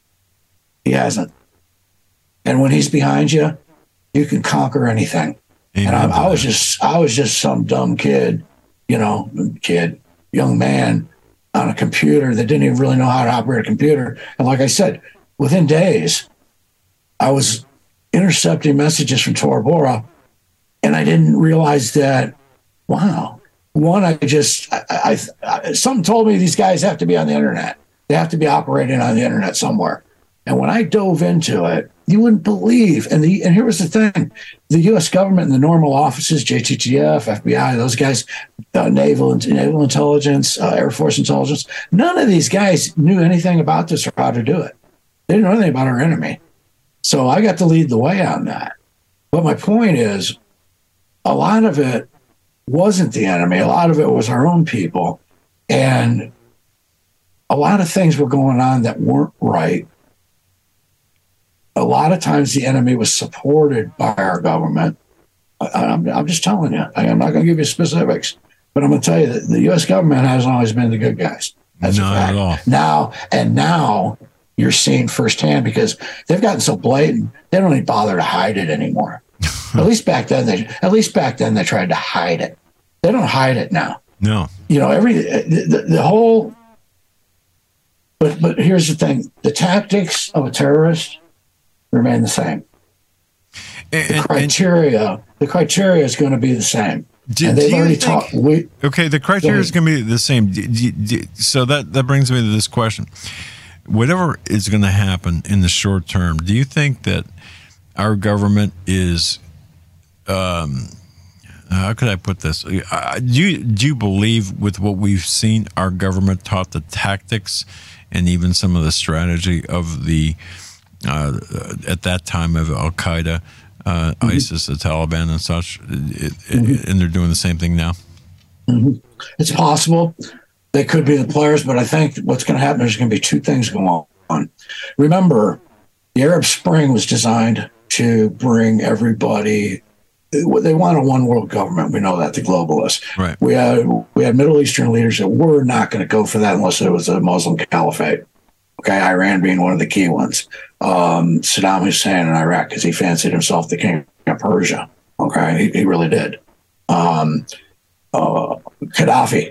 [SPEAKER 4] He hasn't. And when He's behind you, you can conquer anything.
[SPEAKER 2] Amen
[SPEAKER 4] and I,
[SPEAKER 2] to
[SPEAKER 4] I was
[SPEAKER 2] that.
[SPEAKER 4] just, I was just some dumb kid, you know, kid, young man on a computer that didn't even really know how to operate a computer. And like I said, within days, I was intercepting messages from Tora Bora, and I didn't realize that. Wow, one, I just, I, I, I something told me these guys have to be on the internet. They have to be operating on the internet somewhere. And when I dove into it, you wouldn't believe. And the and here was the thing: the U S government and the normal offices, J T T F, F B I, those guys, uh, naval naval intelligence, uh, Air Force intelligence. None of these guys knew anything about this or how to do it. They didn't know anything about our enemy. So I got to lead the way on that. But my point is, a lot of it wasn't the enemy. A lot of it was our own people, and a lot of things were going on that weren't right. A lot of times the enemy was supported by our government. I, I'm, I'm just telling you. I, I'm not going to give you specifics, but I'm going to tell you that the U S government hasn't always been the good guys. That's
[SPEAKER 2] Not
[SPEAKER 4] a fact.
[SPEAKER 2] at all.
[SPEAKER 4] Now, and now you're seeing firsthand because they've gotten so blatant, they don't even bother to hide it anymore. At least back then, they at least back then they tried to hide it. They don't hide it now.
[SPEAKER 2] No.
[SPEAKER 4] You know, every the, the, the whole. But but here's the thing: the tactics of a terrorist remain the same.
[SPEAKER 2] And,
[SPEAKER 4] The
[SPEAKER 2] and-
[SPEAKER 4] criteria, the criteria is going to be the same.
[SPEAKER 2] Do-
[SPEAKER 4] and
[SPEAKER 2] do
[SPEAKER 4] they've
[SPEAKER 2] you
[SPEAKER 4] already
[SPEAKER 2] think-
[SPEAKER 4] taught. We,
[SPEAKER 2] Okay, the criteria is
[SPEAKER 4] Go
[SPEAKER 2] going to be the same. Do- do- do- So that, that brings me to this question. Whatever is going to happen in the short term, do you think that our government is, um, how could I put this? Uh, do you, do you believe with what we've seen, our government taught the tactics and even some of the strategy of the, uh, at that time of Al-Qaeda, uh,
[SPEAKER 4] Mm-hmm.
[SPEAKER 2] ISIS, the Taliban and such, it, it,
[SPEAKER 4] Mm-hmm.
[SPEAKER 2] and they're doing the same thing now?
[SPEAKER 4] it's possible they could be the players, but I think what's going to happen is going to be two things going on. Remember, the Arab Spring was designed to bring everybody. They want a one world government. We know that, the globalists.
[SPEAKER 2] Right.
[SPEAKER 4] We had we had Middle Eastern leaders that were not going to go for that unless it was a Muslim caliphate. Okay, Iran being one of the key ones. Um, Saddam Hussein in Iraq, because he fancied himself the king of Persia. Okay, he, he really did. Um, uh, Gaddafi.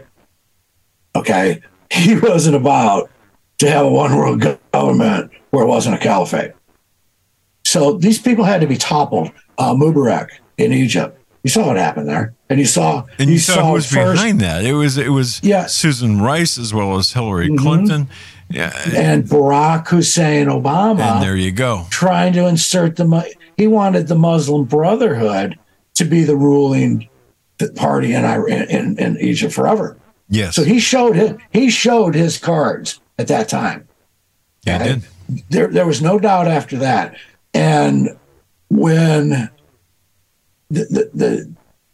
[SPEAKER 4] Okay, he wasn't about to have a one world government where it wasn't a caliphate. So these people had to be toppled. Uh, Mubarak in Egypt. You saw what happened there, and you saw
[SPEAKER 2] And you, saw, who was
[SPEAKER 4] first,
[SPEAKER 2] behind that. It was it was
[SPEAKER 4] Yeah.
[SPEAKER 2] Susan Rice as well as Hillary
[SPEAKER 4] Mhm.
[SPEAKER 2] Clinton. Yeah,
[SPEAKER 4] and Barack Hussein Obama
[SPEAKER 2] and there you go.
[SPEAKER 4] trying to insert the. Mu- He wanted the Muslim Brotherhood to be the ruling party in Iran, in, in Egypt forever.
[SPEAKER 2] Yes,
[SPEAKER 4] So he showed his, he showed his cards at that time.
[SPEAKER 2] yeah,
[SPEAKER 4] okay?
[SPEAKER 2] did.
[SPEAKER 4] There, there was no doubt after that. And when the the the,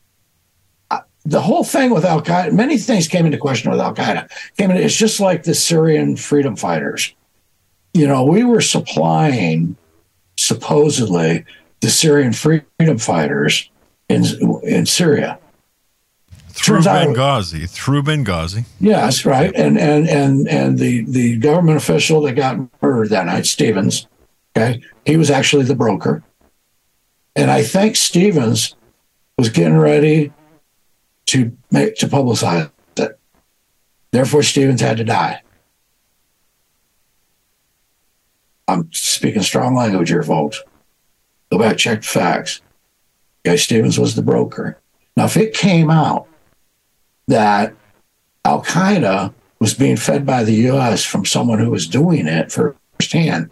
[SPEAKER 4] uh, the whole thing with Al Qaeda, many things came into question with Al Qaeda. Came in, it's just like the Syrian freedom fighters. You know, we were supplying supposedly the Syrian freedom fighters in in Syria.
[SPEAKER 2] Through
[SPEAKER 4] Turns out-
[SPEAKER 2] Benghazi, through Benghazi.
[SPEAKER 4] Yeah, that's right. And and and and the the government official that got murdered that night, Stevens, okay, he was actually the broker. And I think Stevens was getting ready to make to publicize it. Therefore, Stevens had to die. I'm speaking strong language here, folks. Go back, check the facts. Okay, Stevens was the broker. Now, if it came out that Al Qaeda was being fed by the U S from someone who was doing it firsthand,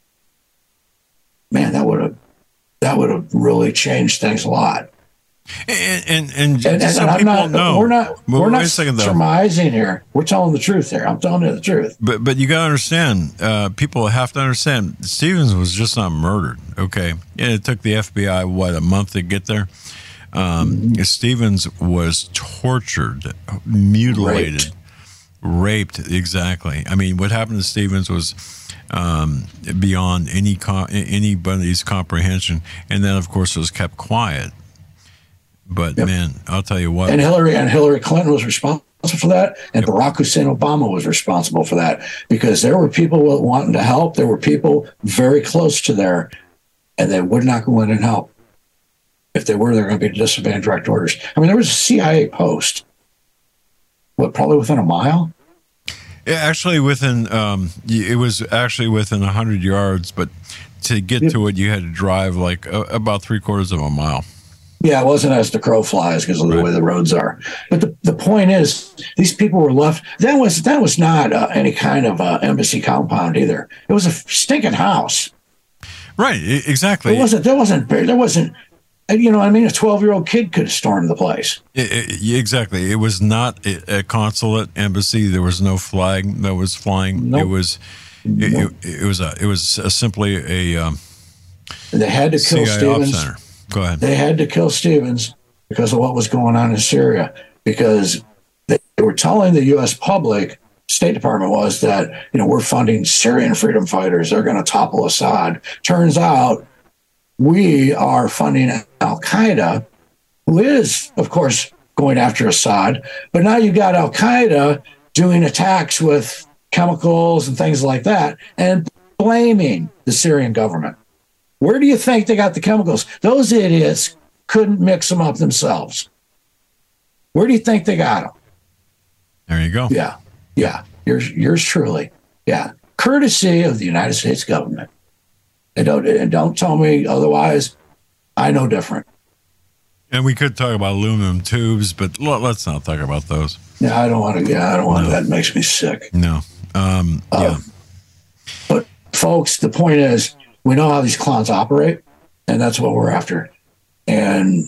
[SPEAKER 4] man, that would have that would have really changed things a lot.
[SPEAKER 2] And and, and,
[SPEAKER 4] And,
[SPEAKER 2] just
[SPEAKER 4] and
[SPEAKER 2] so
[SPEAKER 4] I'm
[SPEAKER 2] people
[SPEAKER 4] not,
[SPEAKER 2] know,
[SPEAKER 4] we're not,
[SPEAKER 2] Wait-
[SPEAKER 4] we're
[SPEAKER 2] wait
[SPEAKER 4] not
[SPEAKER 2] a second, though.
[SPEAKER 4] surmising here. We're telling the truth here. I'm telling you the truth.
[SPEAKER 2] But but you got to understand, uh, people have to understand. Stevens was just not murdered. Okay, and it took the F B I what a month to get there. Um, Stevens was tortured, mutilated, raped. Exactly. I mean, what happened to Stevens was um, beyond any co- anybody's comprehension, and then of course it was kept quiet. But
[SPEAKER 4] Yep.
[SPEAKER 2] man, I'll tell you what.
[SPEAKER 4] And Hillary and Hillary Clinton was responsible for that, and
[SPEAKER 2] Yep.
[SPEAKER 4] Barack Hussein Obama was responsible for that because there were people wanting to help. There were people very close to there, and they would not go in and help. If they were, they're going to be disobeying direct orders. I mean, there was a C I A post, what, probably within a mile?
[SPEAKER 2] Yeah, actually, within um, it was actually within a hundred yards, but to get yep. to it, you had to drive like a, about three quarters of a mile.
[SPEAKER 4] Yeah, it wasn't as the crow flies because of the right. way the roads are. But the, the point is, these people were left. That was that was not uh, any kind of uh, embassy compound either. It was a stinking house.
[SPEAKER 2] Right, exactly.
[SPEAKER 4] It wasn't. There wasn't. There wasn't. You know, I mean, a twelve-year-old kid could have stormed the place.
[SPEAKER 2] It, it, exactly. It was not a, a consulate embassy. There was no flag that was flying. Nope. It was. It, nope. it, it was a. It was a, simply a. Um,
[SPEAKER 4] they had to kill Stevens.
[SPEAKER 2] Go ahead.
[SPEAKER 4] They had to kill Stevens because of what was going on in Syria. Because they were telling the U S public, State Department was, that, you know, we're funding Syrian freedom fighters. They're going to topple Assad. Turns out we are funding Al Qaeda, who is, of course, going after Assad. But now you've got Al Qaeda doing attacks with chemicals and things like that and blaming the Syrian government. Where do you think they got the chemicals? Those idiots couldn't mix them up themselves. Where do you think they got them?
[SPEAKER 2] There you go.
[SPEAKER 4] Yeah. Yeah. Yours, yours truly. Yeah. Courtesy of the United States government. And don't, and don't tell me otherwise. I know different.
[SPEAKER 2] And we could talk about aluminum tubes, but let's not talk about those.
[SPEAKER 4] Yeah, I don't want to. Yeah, I don't want no. to. That makes me sick.
[SPEAKER 2] No. Um, yeah.
[SPEAKER 4] Um, but folks, the point is, we know how these clowns operate, and that's what we're after. And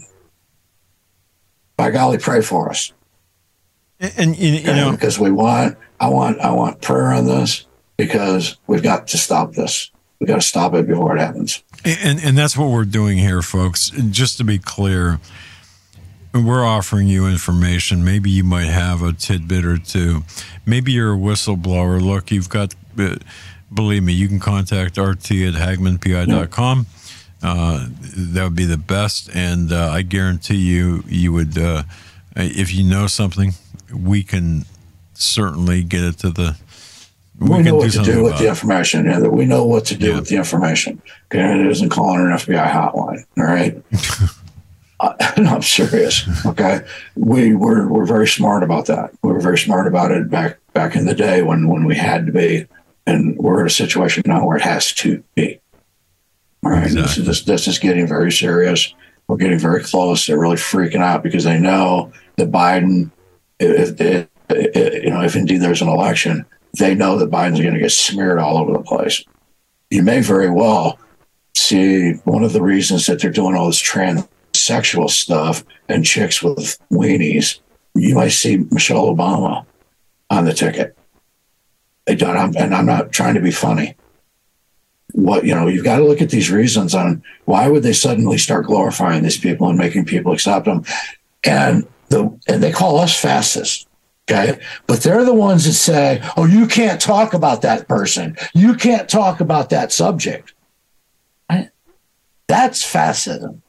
[SPEAKER 4] by golly, pray for us.
[SPEAKER 2] And, and you, you know,
[SPEAKER 4] because we want, I want, I want prayer on this, because we've got to stop this. We got to stop it before it happens.
[SPEAKER 2] And and that's what we're doing here, folks. Just to be clear, we're offering you information. Maybe you might have a tidbit or two. Maybe you're a whistleblower. Look, you've got. Uh, Believe me, you can contact R T at Hagmann P I dot com. Uh, that would be the best, and uh, I guarantee you, you would, uh, if you know something, we can certainly get it to the.
[SPEAKER 4] We, we know what to do with the information. Yeah, that we know what to do yeah. with the information. Okay, it isn't calling an F B I hotline. All right, uh, no, I'm serious. Okay, we we're we're very smart about that. We were very smart about it back back in the day when when we had to be. And we're in a situation now where it has to be. All right. Exactly. This, this, this is getting very serious. We're getting very close. They're really freaking out because they know that Biden, if, if, if, you know, if indeed there's an election, they know that Biden's going to get smeared all over the place. You may very well see one of the reasons that they're doing all this transsexual stuff and chicks with weenies. You might see Michelle Obama on the ticket. They don't, and I'm not trying to be funny. What, you know, you've got to look at these reasons on why would they suddenly start glorifying these people and making people accept them. And the and they call us fascists, okay? But they're the ones that say, oh, you can't talk about that person. You can't talk about that subject. Right? That's fascism.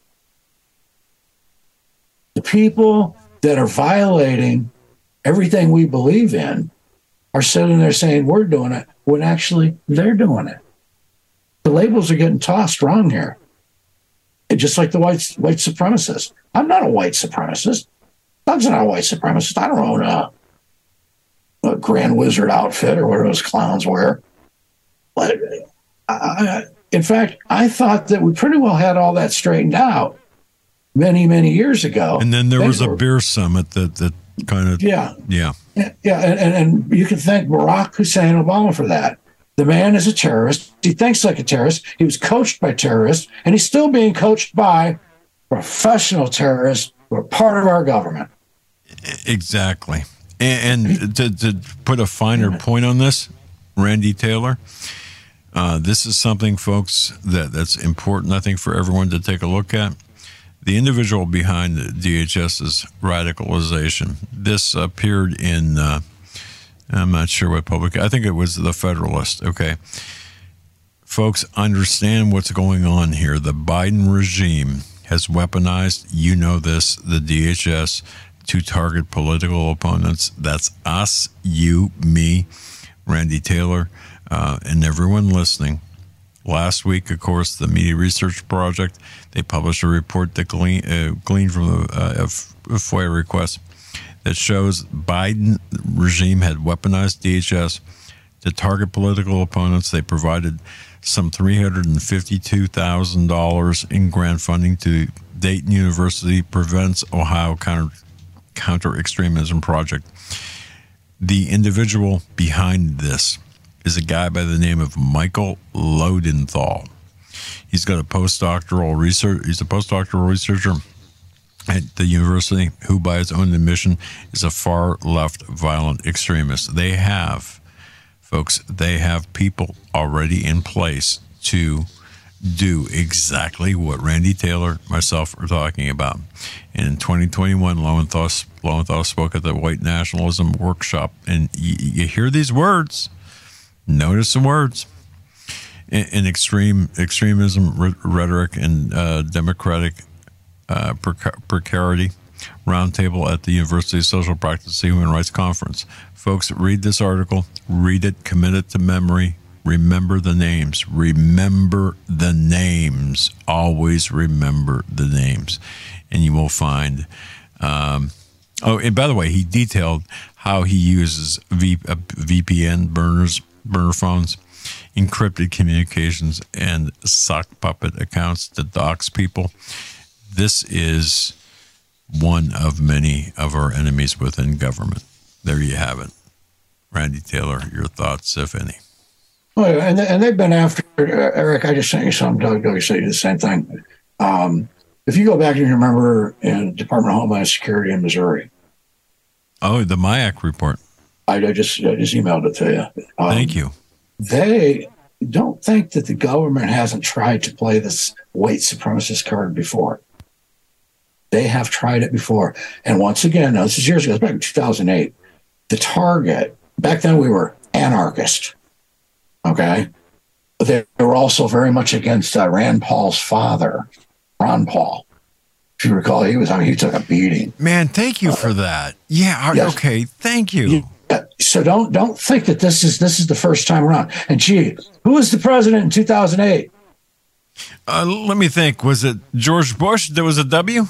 [SPEAKER 4] The people that are violating everything we believe in are sitting there saying we're doing it when actually they're doing it. The labels are getting tossed wrong here. And just like the white white supremacists. I'm not a white supremacist. Doug's not a white supremacist. I don't own a, a Grand Wizard outfit or whatever those clowns wear. But I, in fact, I thought that we pretty well had all that straightened out many, many years ago.
[SPEAKER 2] And then there they was were, a beer summit that that kind of
[SPEAKER 4] yeah
[SPEAKER 2] yeah
[SPEAKER 4] yeah, yeah. And, and and you can thank Barack Hussein Obama for that. The man is a terrorist. He thinks like a terrorist. He was coached by terrorists, and he's still being coached by professional terrorists who are part of our government.
[SPEAKER 2] Exactly. And, and to, to put a finer point on this, Randy Taylor, uh, this is something, folks, that, that's important, I think, for everyone to take a look at. The individual behind DHS's radicalization, this appeared in, uh, I'm not sure what public, I think it was the Federalist, okay. Folks, understand what's going on here. The Biden regime has weaponized, you know this, the D H S to target political opponents. That's us, you, me, Randy Taylor, uh, and everyone listening. Last week, of course, the Media Research Project, they published a report that glean, uh, gleaned from a, a FOIA request that shows Biden regime had weaponized D H S to target political opponents. They provided some three hundred fifty-two thousand dollars in grant funding to Dayton University Prevents Ohio Counter, Counter Extremism Project. The individual behind this is a guy by the name of Michael Lodenthal. He's got a postdoctoral research. He's a postdoctoral researcher at the university who, by his own admission, is a far-left violent extremist. They have, folks, they have people already in place to do exactly what Randy Taylor, myself, are talking about. And in twenty twenty-one, Lowenthal, Lowenthal spoke at the White Nationalism Workshop. And you, you hear these words. Notice the words. In, in extreme extremism, re- rhetoric, and uh, democratic uh, preca- precarity roundtable at the University of Social Practice Human Rights Conference. Folks, read this article. Read it. Commit it to memory. Remember the names. Remember the names. Always remember the names. And you will find... Um, oh, and by the way, he detailed how he uses v, uh, V P N burners, burner phones, encrypted communications, and sock puppet accounts to dox people. This is one of many of our enemies within government. There you have it. Randy Taylor, your thoughts, if any.
[SPEAKER 4] Oh, yeah, and, and they've been after, uh, Eric, I just sent you something, Doug, Doug said the same thing. Um, if you go back and you remember in Department of Homeland Security in Missouri.
[SPEAKER 2] Oh, the MIAC report.
[SPEAKER 4] I, I just I just emailed it to you. Um,
[SPEAKER 2] Thank you.
[SPEAKER 4] They don't think that the government hasn't tried to play this white supremacist card before. They have tried it before. And once again, now this is years ago, back in two thousand eight, the target, back then we were anarchist, okay? They were also very much against uh, Rand Paul's father, Ron Paul. If you recall, he was, I mean, he took a beating.
[SPEAKER 2] Man, thank you for that. Yeah,
[SPEAKER 4] Yes.
[SPEAKER 2] okay, thank you.
[SPEAKER 4] Yeah, so don't don't think that this is this is the first time around. And gee, who was the president in two thousand eight?
[SPEAKER 2] Uh, let me think. Was it George Bush? There was a W?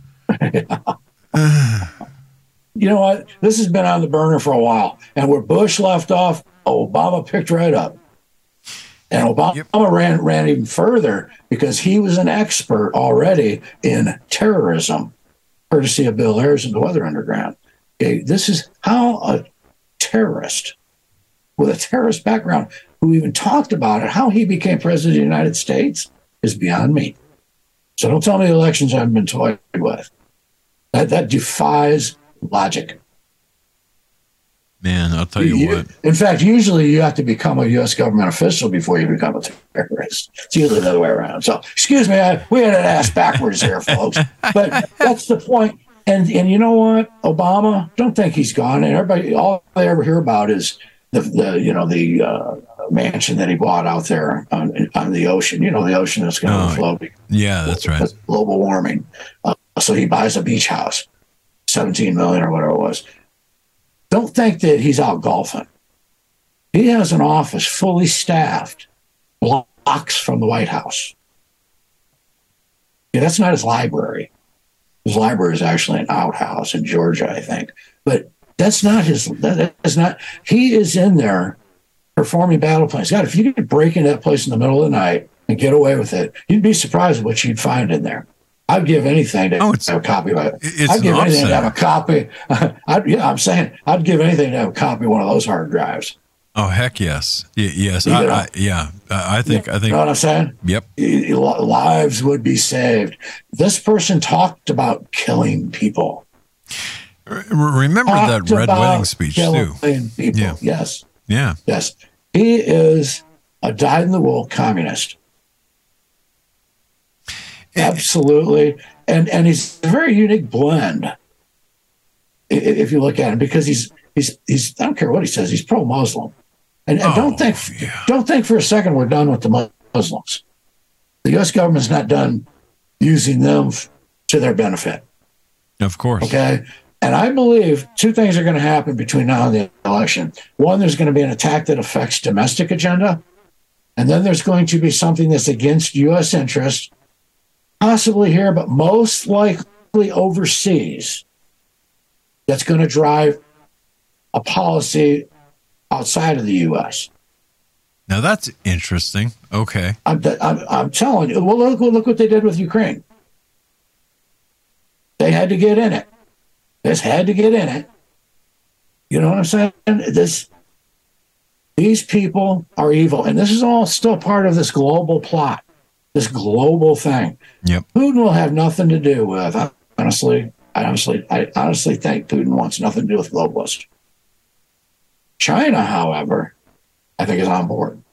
[SPEAKER 4] You know what? This has been on the burner for a while. And where Bush left off, Obama picked right up. And Obama yep. ran ran even further because he was an expert already in terrorism, courtesy of Bill Ayers and the Weather Underground. Okay, this is how a terrorist with a terrorist background who even talked about it, how he became president of the United States is beyond me. So don't tell me the elections haven't been toyed with. That that defies logic.
[SPEAKER 2] Man, I'll tell you, you what.
[SPEAKER 4] In fact, usually you have to become a U S government official before you become a terrorist. It's usually the other way around. So, excuse me, I, we had an ass backwards here, folks. But that's the point. And and you know what, Obama, don't think he's gone. And everybody, all I ever hear about is the the you know the uh, mansion that he bought out there on, on the ocean. You know, the ocean that's going to
[SPEAKER 2] oh,
[SPEAKER 4] float.
[SPEAKER 2] Yeah, that's right.
[SPEAKER 4] That's global warming. Uh, so he buys a beach house, seventeen million or whatever it was. Don't think that he's out golfing. He has an office fully staffed, blocks from the White House. Yeah, that's not his library. His library is actually an outhouse in Georgia, I think. But that's not his. That is not. He is in there performing battle plans. God, if you could break into that place in the middle of the night and get away with it, you'd be surprised at what you'd find in there. I'd give anything to
[SPEAKER 2] oh,
[SPEAKER 4] have a copy of it.
[SPEAKER 2] It's
[SPEAKER 4] I'd give anything
[SPEAKER 2] upset.
[SPEAKER 4] to have a copy. I'd, yeah, I'm saying I'd give anything to have a copy of one of those hard drives.
[SPEAKER 2] Oh, heck yes. Y- yes.
[SPEAKER 4] You
[SPEAKER 2] I,
[SPEAKER 4] know?
[SPEAKER 2] I, yeah. I I think, I think,
[SPEAKER 4] You know what I'm saying?
[SPEAKER 2] yep.
[SPEAKER 4] Lives would be saved. This person talked about killing people.
[SPEAKER 2] R- Remember
[SPEAKER 4] Talked
[SPEAKER 2] that Red
[SPEAKER 4] about
[SPEAKER 2] Wedding speech, too.
[SPEAKER 4] killing people.
[SPEAKER 2] Yeah.
[SPEAKER 4] Yes.
[SPEAKER 2] Yeah.
[SPEAKER 4] Yes. He is a dyed-in-the-wool communist. Absolutely. And and he's a very unique blend, i- if you look at him, because he's he's he's I don't care what he says, he's pro-Muslim. And, and
[SPEAKER 2] Oh,
[SPEAKER 4] don't think
[SPEAKER 2] yeah.
[SPEAKER 4] don't think for a second we're done with the Muslims. The U S government's not done using them f- to their benefit.
[SPEAKER 2] Of course.
[SPEAKER 4] Okay. And I believe two things are going to happen between now and the election. One, there's going to be an attack that affects domestic agenda. And then there's going to be something that's against U S interest, possibly here, but most likely overseas, that's going to drive a policy outside of the U S.
[SPEAKER 2] Now that's interesting. Okay.
[SPEAKER 4] I'm, I'm, I'm telling you. Well, look, look what they did with Ukraine. They had to get in it. They just had to get in it. You know what I'm saying? This, these people are evil. And this is all still part of this global plot, this global thing.
[SPEAKER 2] Yep.
[SPEAKER 4] Putin will have nothing to do with, honestly, I honestly, I honestly think Putin wants nothing to do with globalists. China, however, I think is on board.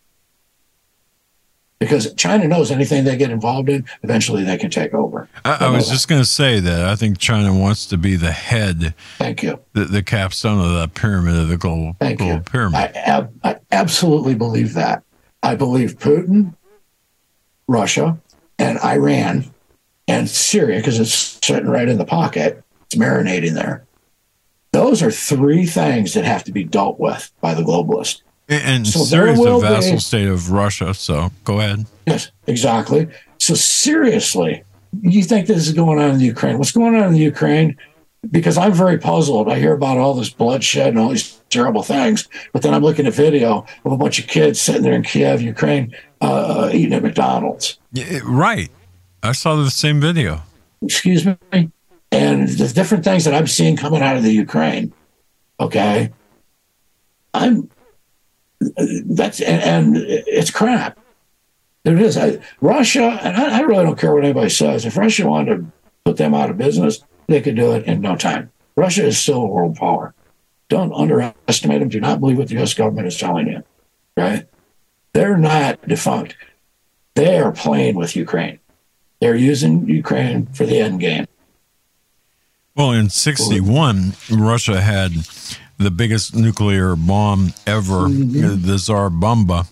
[SPEAKER 4] Because China knows anything they get involved in, eventually they can take over.
[SPEAKER 2] I, I was just going to say that I think China wants to be the head.
[SPEAKER 4] Thank you.
[SPEAKER 2] The, the capstone of that pyramid, of the global,
[SPEAKER 4] Thank
[SPEAKER 2] global
[SPEAKER 4] you.
[SPEAKER 2] pyramid.
[SPEAKER 4] I, ab- I absolutely believe that. I believe Putin, Russia, and Iran, and Syria, because it's sitting right in the pocket, it's marinating there. Those are three things that have to be dealt with by the globalists.
[SPEAKER 2] And
[SPEAKER 4] so
[SPEAKER 2] Syria is a
[SPEAKER 4] be,
[SPEAKER 2] vassal state of Russia, so go ahead.
[SPEAKER 4] Yes, exactly. So seriously, you think this is going on in the Ukraine? What's going on in the Ukraine? Because I'm very puzzled. I hear about all this bloodshed and all these terrible things, but then I'm looking at video of a bunch of kids sitting there in Kiev, Ukraine, uh, eating at McDonald's.
[SPEAKER 2] Yeah, right. I saw the same video.
[SPEAKER 4] Excuse me? And the different things that I'm seeing coming out of the Ukraine, okay? I'm... That's and, and it's crap. There it is. I, Russia, and I, I really don't care what anybody says. If Russia wanted to put them out of business, they could do it in no time. Russia is still a world power. Don't underestimate them. Do not believe what the U S government is telling you. Right? They're not defunct. They are playing with Ukraine. They're using Ukraine for the end game.
[SPEAKER 2] Well, in sixty-one, Russia had the biggest nuclear bomb ever, mm-hmm. the Tsar Bomba.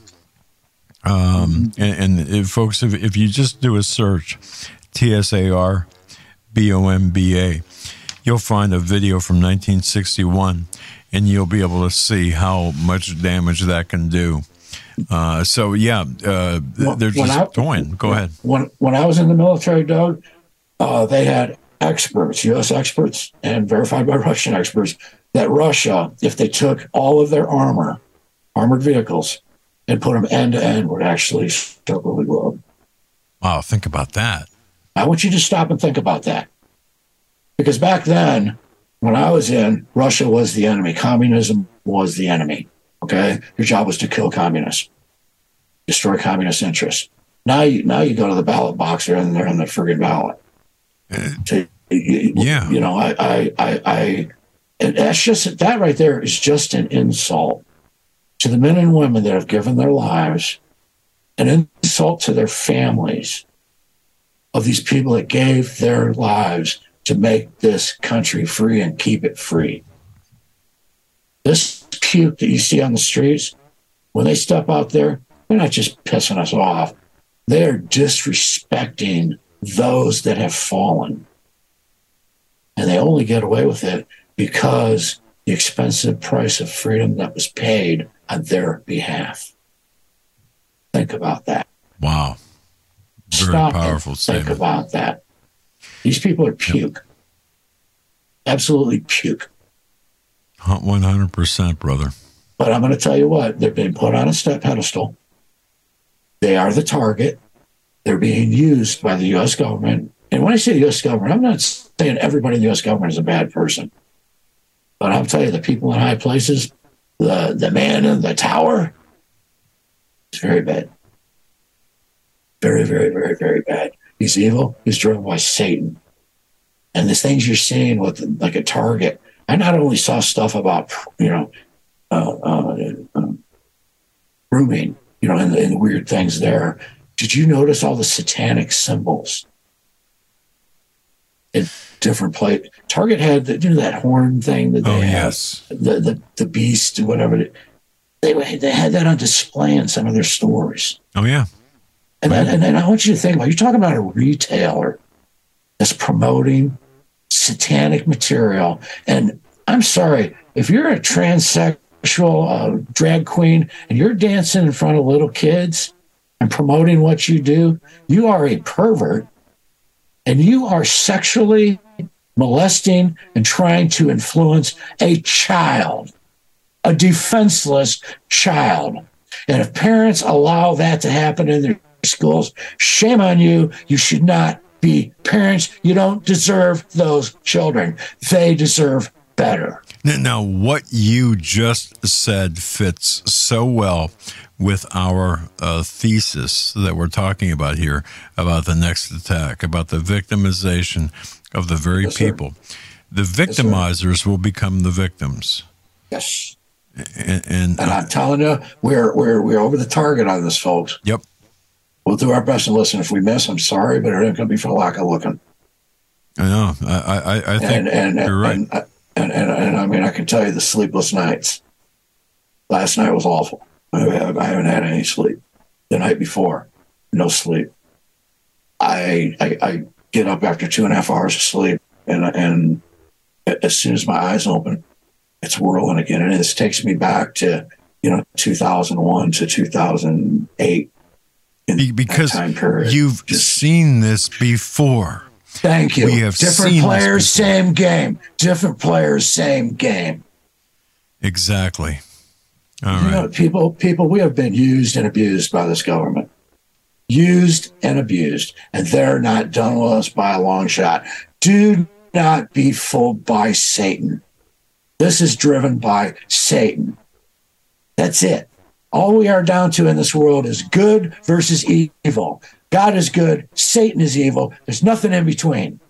[SPEAKER 2] Um, mm-hmm. And, and if, folks, if, if you just do a search, T S A R B O M B A, you'll find a video from nineteen sixty-one, and you'll be able to see how much damage that can do. Uh, so, yeah, uh, they're just I, toying. Go ahead.
[SPEAKER 4] When, when I was in the military, Doug, uh, they had experts, U S experts, and verified by Russian experts, that Russia, if they took all of their armor, armored vehicles, and put them end to end, would actually circle the globe.
[SPEAKER 2] Wow, think about that.
[SPEAKER 4] I want you to stop and think about that. Because back then, when I was in, Russia was the enemy. Communism was the enemy. Okay? Your job was to kill communists, destroy communist interests. Now you now you go to the ballot box, they're in, they're in the friggin' ballot.
[SPEAKER 2] Uh,
[SPEAKER 4] so, you,
[SPEAKER 2] yeah.
[SPEAKER 4] You know, I, I, I, I And that's just, that right there is just an insult to the men and women that have given their lives, an insult to their families of these people that gave their lives to make this country free and keep it free. This puke that you see on the streets, when they step out there, they're not just pissing us off. They're disrespecting those that have fallen. And they only get away with it because the expensive price of freedom that was paid on their behalf. Think about that.
[SPEAKER 2] Wow. Very
[SPEAKER 4] Stop
[SPEAKER 2] powerful
[SPEAKER 4] and
[SPEAKER 2] statement.
[SPEAKER 4] Think about that. These people are puke. Yep. Absolutely puke.
[SPEAKER 2] one hundred percent, brother.
[SPEAKER 4] But I'm going to tell you what, they're being put on a step pedestal. They are the target. They're being used by the U S government. And when I say the U S government, I'm not saying everybody in the U S government is a bad person. But I'll tell you, the people in high places, the, the man in the tower, it's very bad. Very, very, very, very bad. He's evil. He's driven by Satan. And the things you're seeing with like a target, I not only saw stuff about, you know, uh, uh, uh, grooming, you know, and, and weird things there. Did you notice all the satanic symbols in different places? Target had the, you know, that horn thing that they
[SPEAKER 2] oh,
[SPEAKER 4] had,
[SPEAKER 2] yes.
[SPEAKER 4] the, the the beast, whatever. They they had that on display in some of their stores.
[SPEAKER 2] Oh yeah.
[SPEAKER 4] And
[SPEAKER 2] right.
[SPEAKER 4] then, and then I want you to think about, you're talking about a retailer that's promoting satanic material. And I'm sorry, if you're a transsexual homosexual uh, drag queen and you're dancing in front of little kids and promoting what you do, you are a pervert and you are sexually molesting and trying to influence a child, a defenseless child. And if parents allow that to happen in their schools, shame on you. You should not be parents. You don't deserve those children. They deserve better.
[SPEAKER 2] Now, what you just said fits so well with our uh, thesis that we're talking about here about the next attack, about the victimization of the very yes, people. The victimizers yes, will become the victims.
[SPEAKER 4] Yes.
[SPEAKER 2] And, and,
[SPEAKER 4] and I'm telling you, we're we're we're over the target on this, folks.
[SPEAKER 2] Yep.
[SPEAKER 4] We'll do our best. And listen, if we miss, I'm sorry, but it ain't going to be for lack of looking.
[SPEAKER 2] I know. I I, I think
[SPEAKER 4] and, and,
[SPEAKER 2] you're right.
[SPEAKER 4] And, and, and, and I mean, I can tell you the sleepless nights. Last night was awful. I haven't, I haven't had any sleep. The night before, no sleep. I, I I get up after two and a half hours of sleep, and and as soon as my eyes open, it's whirling again, and this takes me back to you know two thousand one to two thousand eight.
[SPEAKER 2] Because you've Just, seen this before.
[SPEAKER 4] Thank you.
[SPEAKER 2] We have
[SPEAKER 4] different
[SPEAKER 2] seen
[SPEAKER 4] players, same game. Different players, same game.
[SPEAKER 2] Exactly. All
[SPEAKER 4] you
[SPEAKER 2] right.
[SPEAKER 4] know, people, people, we have been used and abused by this government. Used and abused, and they're not done with us by a long shot. Do not be fooled by Satan. This is driven by Satan. That's it. All we are down to in this world is good versus evil. God is good. Satan is evil. There's nothing in between.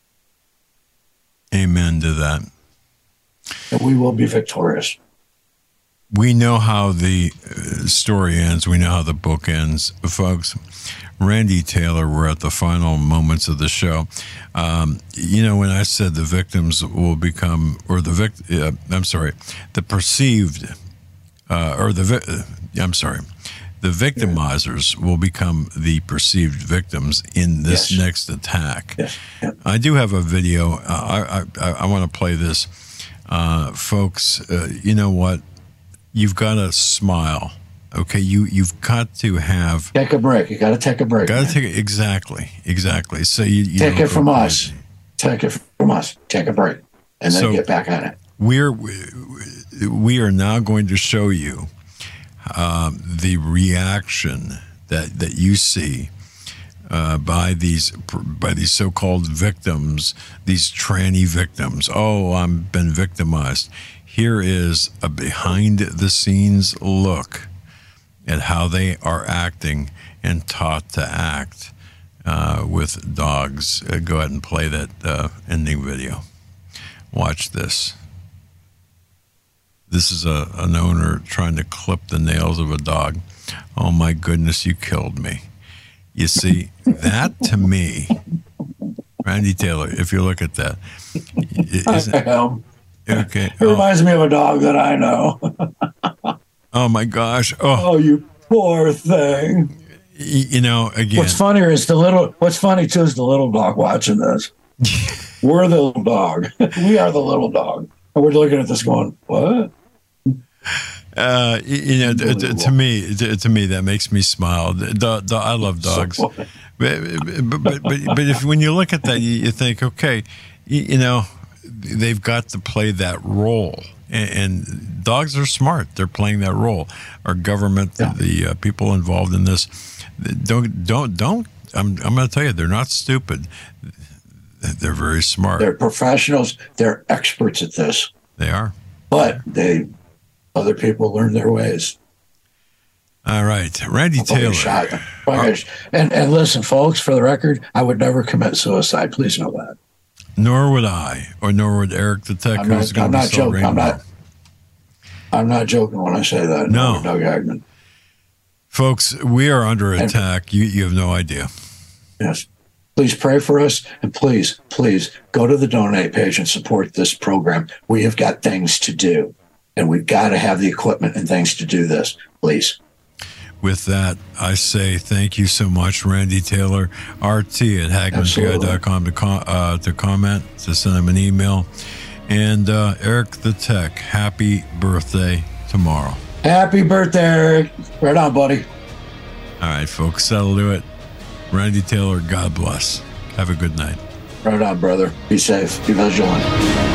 [SPEAKER 2] Amen to that.
[SPEAKER 4] And we will be victorious.
[SPEAKER 2] We know how the story ends. We know how the book ends. Folks, Randy Taylor, we're at the final moments of the show. Um, you know, when I said the victims will become, or the vict, uh, I'm sorry, the perceived, uh, or the, uh, I'm sorry, the victimizers will become the perceived victims in this yes. next attack.
[SPEAKER 4] Yes. Yep.
[SPEAKER 2] I do have a video. Uh, I, I, I want to play this. Uh, folks, uh, you know what? You've got to smile, okay? You you've got to have
[SPEAKER 4] take a break. You got to take a break.
[SPEAKER 2] Got to take it exactly, exactly. So you, you
[SPEAKER 4] take it from us. Take it from us. Take a break, and then so get back on it.
[SPEAKER 2] We're we are now going to show you um, the reaction that that you see uh, by these by these so-called victims, these tranny victims. Oh, I've been victimized. Here is a behind-the-scenes look at how they are acting and taught to act uh, with dogs. Uh, go ahead and play that uh, ending video. Watch this. This is a, an owner trying to clip the nails of a dog. Oh, my goodness, you killed me. You see, that to me, Randy Taylor, if you look at that, isn't okay.
[SPEAKER 4] It reminds oh. me of a dog that I know.
[SPEAKER 2] Oh my gosh! Oh,
[SPEAKER 4] oh you poor thing.
[SPEAKER 2] Y- you know, again.
[SPEAKER 4] What's funnier is the little. What's funny too is the little dog watching this. We're the little dog. We are the little dog, and we're looking at this going, "What?"
[SPEAKER 2] Uh, you know, to, to me, to, to me, that makes me smile. The, the, I love dogs, so but, but, but but but if when you look at that, you, you think, okay, you, you know. They've got to play that role, and, and dogs are smart. They're playing that role. Our government, yeah. the uh, people involved in this, don't don't don't. I'm I'm going to tell you, they're not stupid. They're very smart.
[SPEAKER 4] They're professionals. They're experts at this.
[SPEAKER 2] They are,
[SPEAKER 4] but they other people learn their ways.
[SPEAKER 2] All right, Randy Taylor.
[SPEAKER 4] Shot them. Our, and and listen, folks, for the record, I would never commit suicide. Please know that.
[SPEAKER 2] Nor would I, or nor would Eric the Tech.
[SPEAKER 4] I'm not, I'm not joking. I'm not, I'm not joking when I say that.
[SPEAKER 2] No.
[SPEAKER 4] Doug Hagman.
[SPEAKER 2] Folks, we are under attack. You, you have no idea.
[SPEAKER 4] Yes. Please pray for us. And please, please go to the donate page and support this program. We have got things to do. And we've got to have the equipment and things to do this. Please.
[SPEAKER 2] With that, I say thank you so much, Randy Taylor, R T at Hagman P I dot com to, com- uh, to comment, to send him an email. And uh, Eric the Tech, happy birthday. tomorrow.
[SPEAKER 4] Happy birthday, Eric. Right on, buddy.
[SPEAKER 2] All right, folks, that'll do it. Randy Taylor, God bless. Have a good night.
[SPEAKER 4] Right on, brother. Be safe. Be vigilant.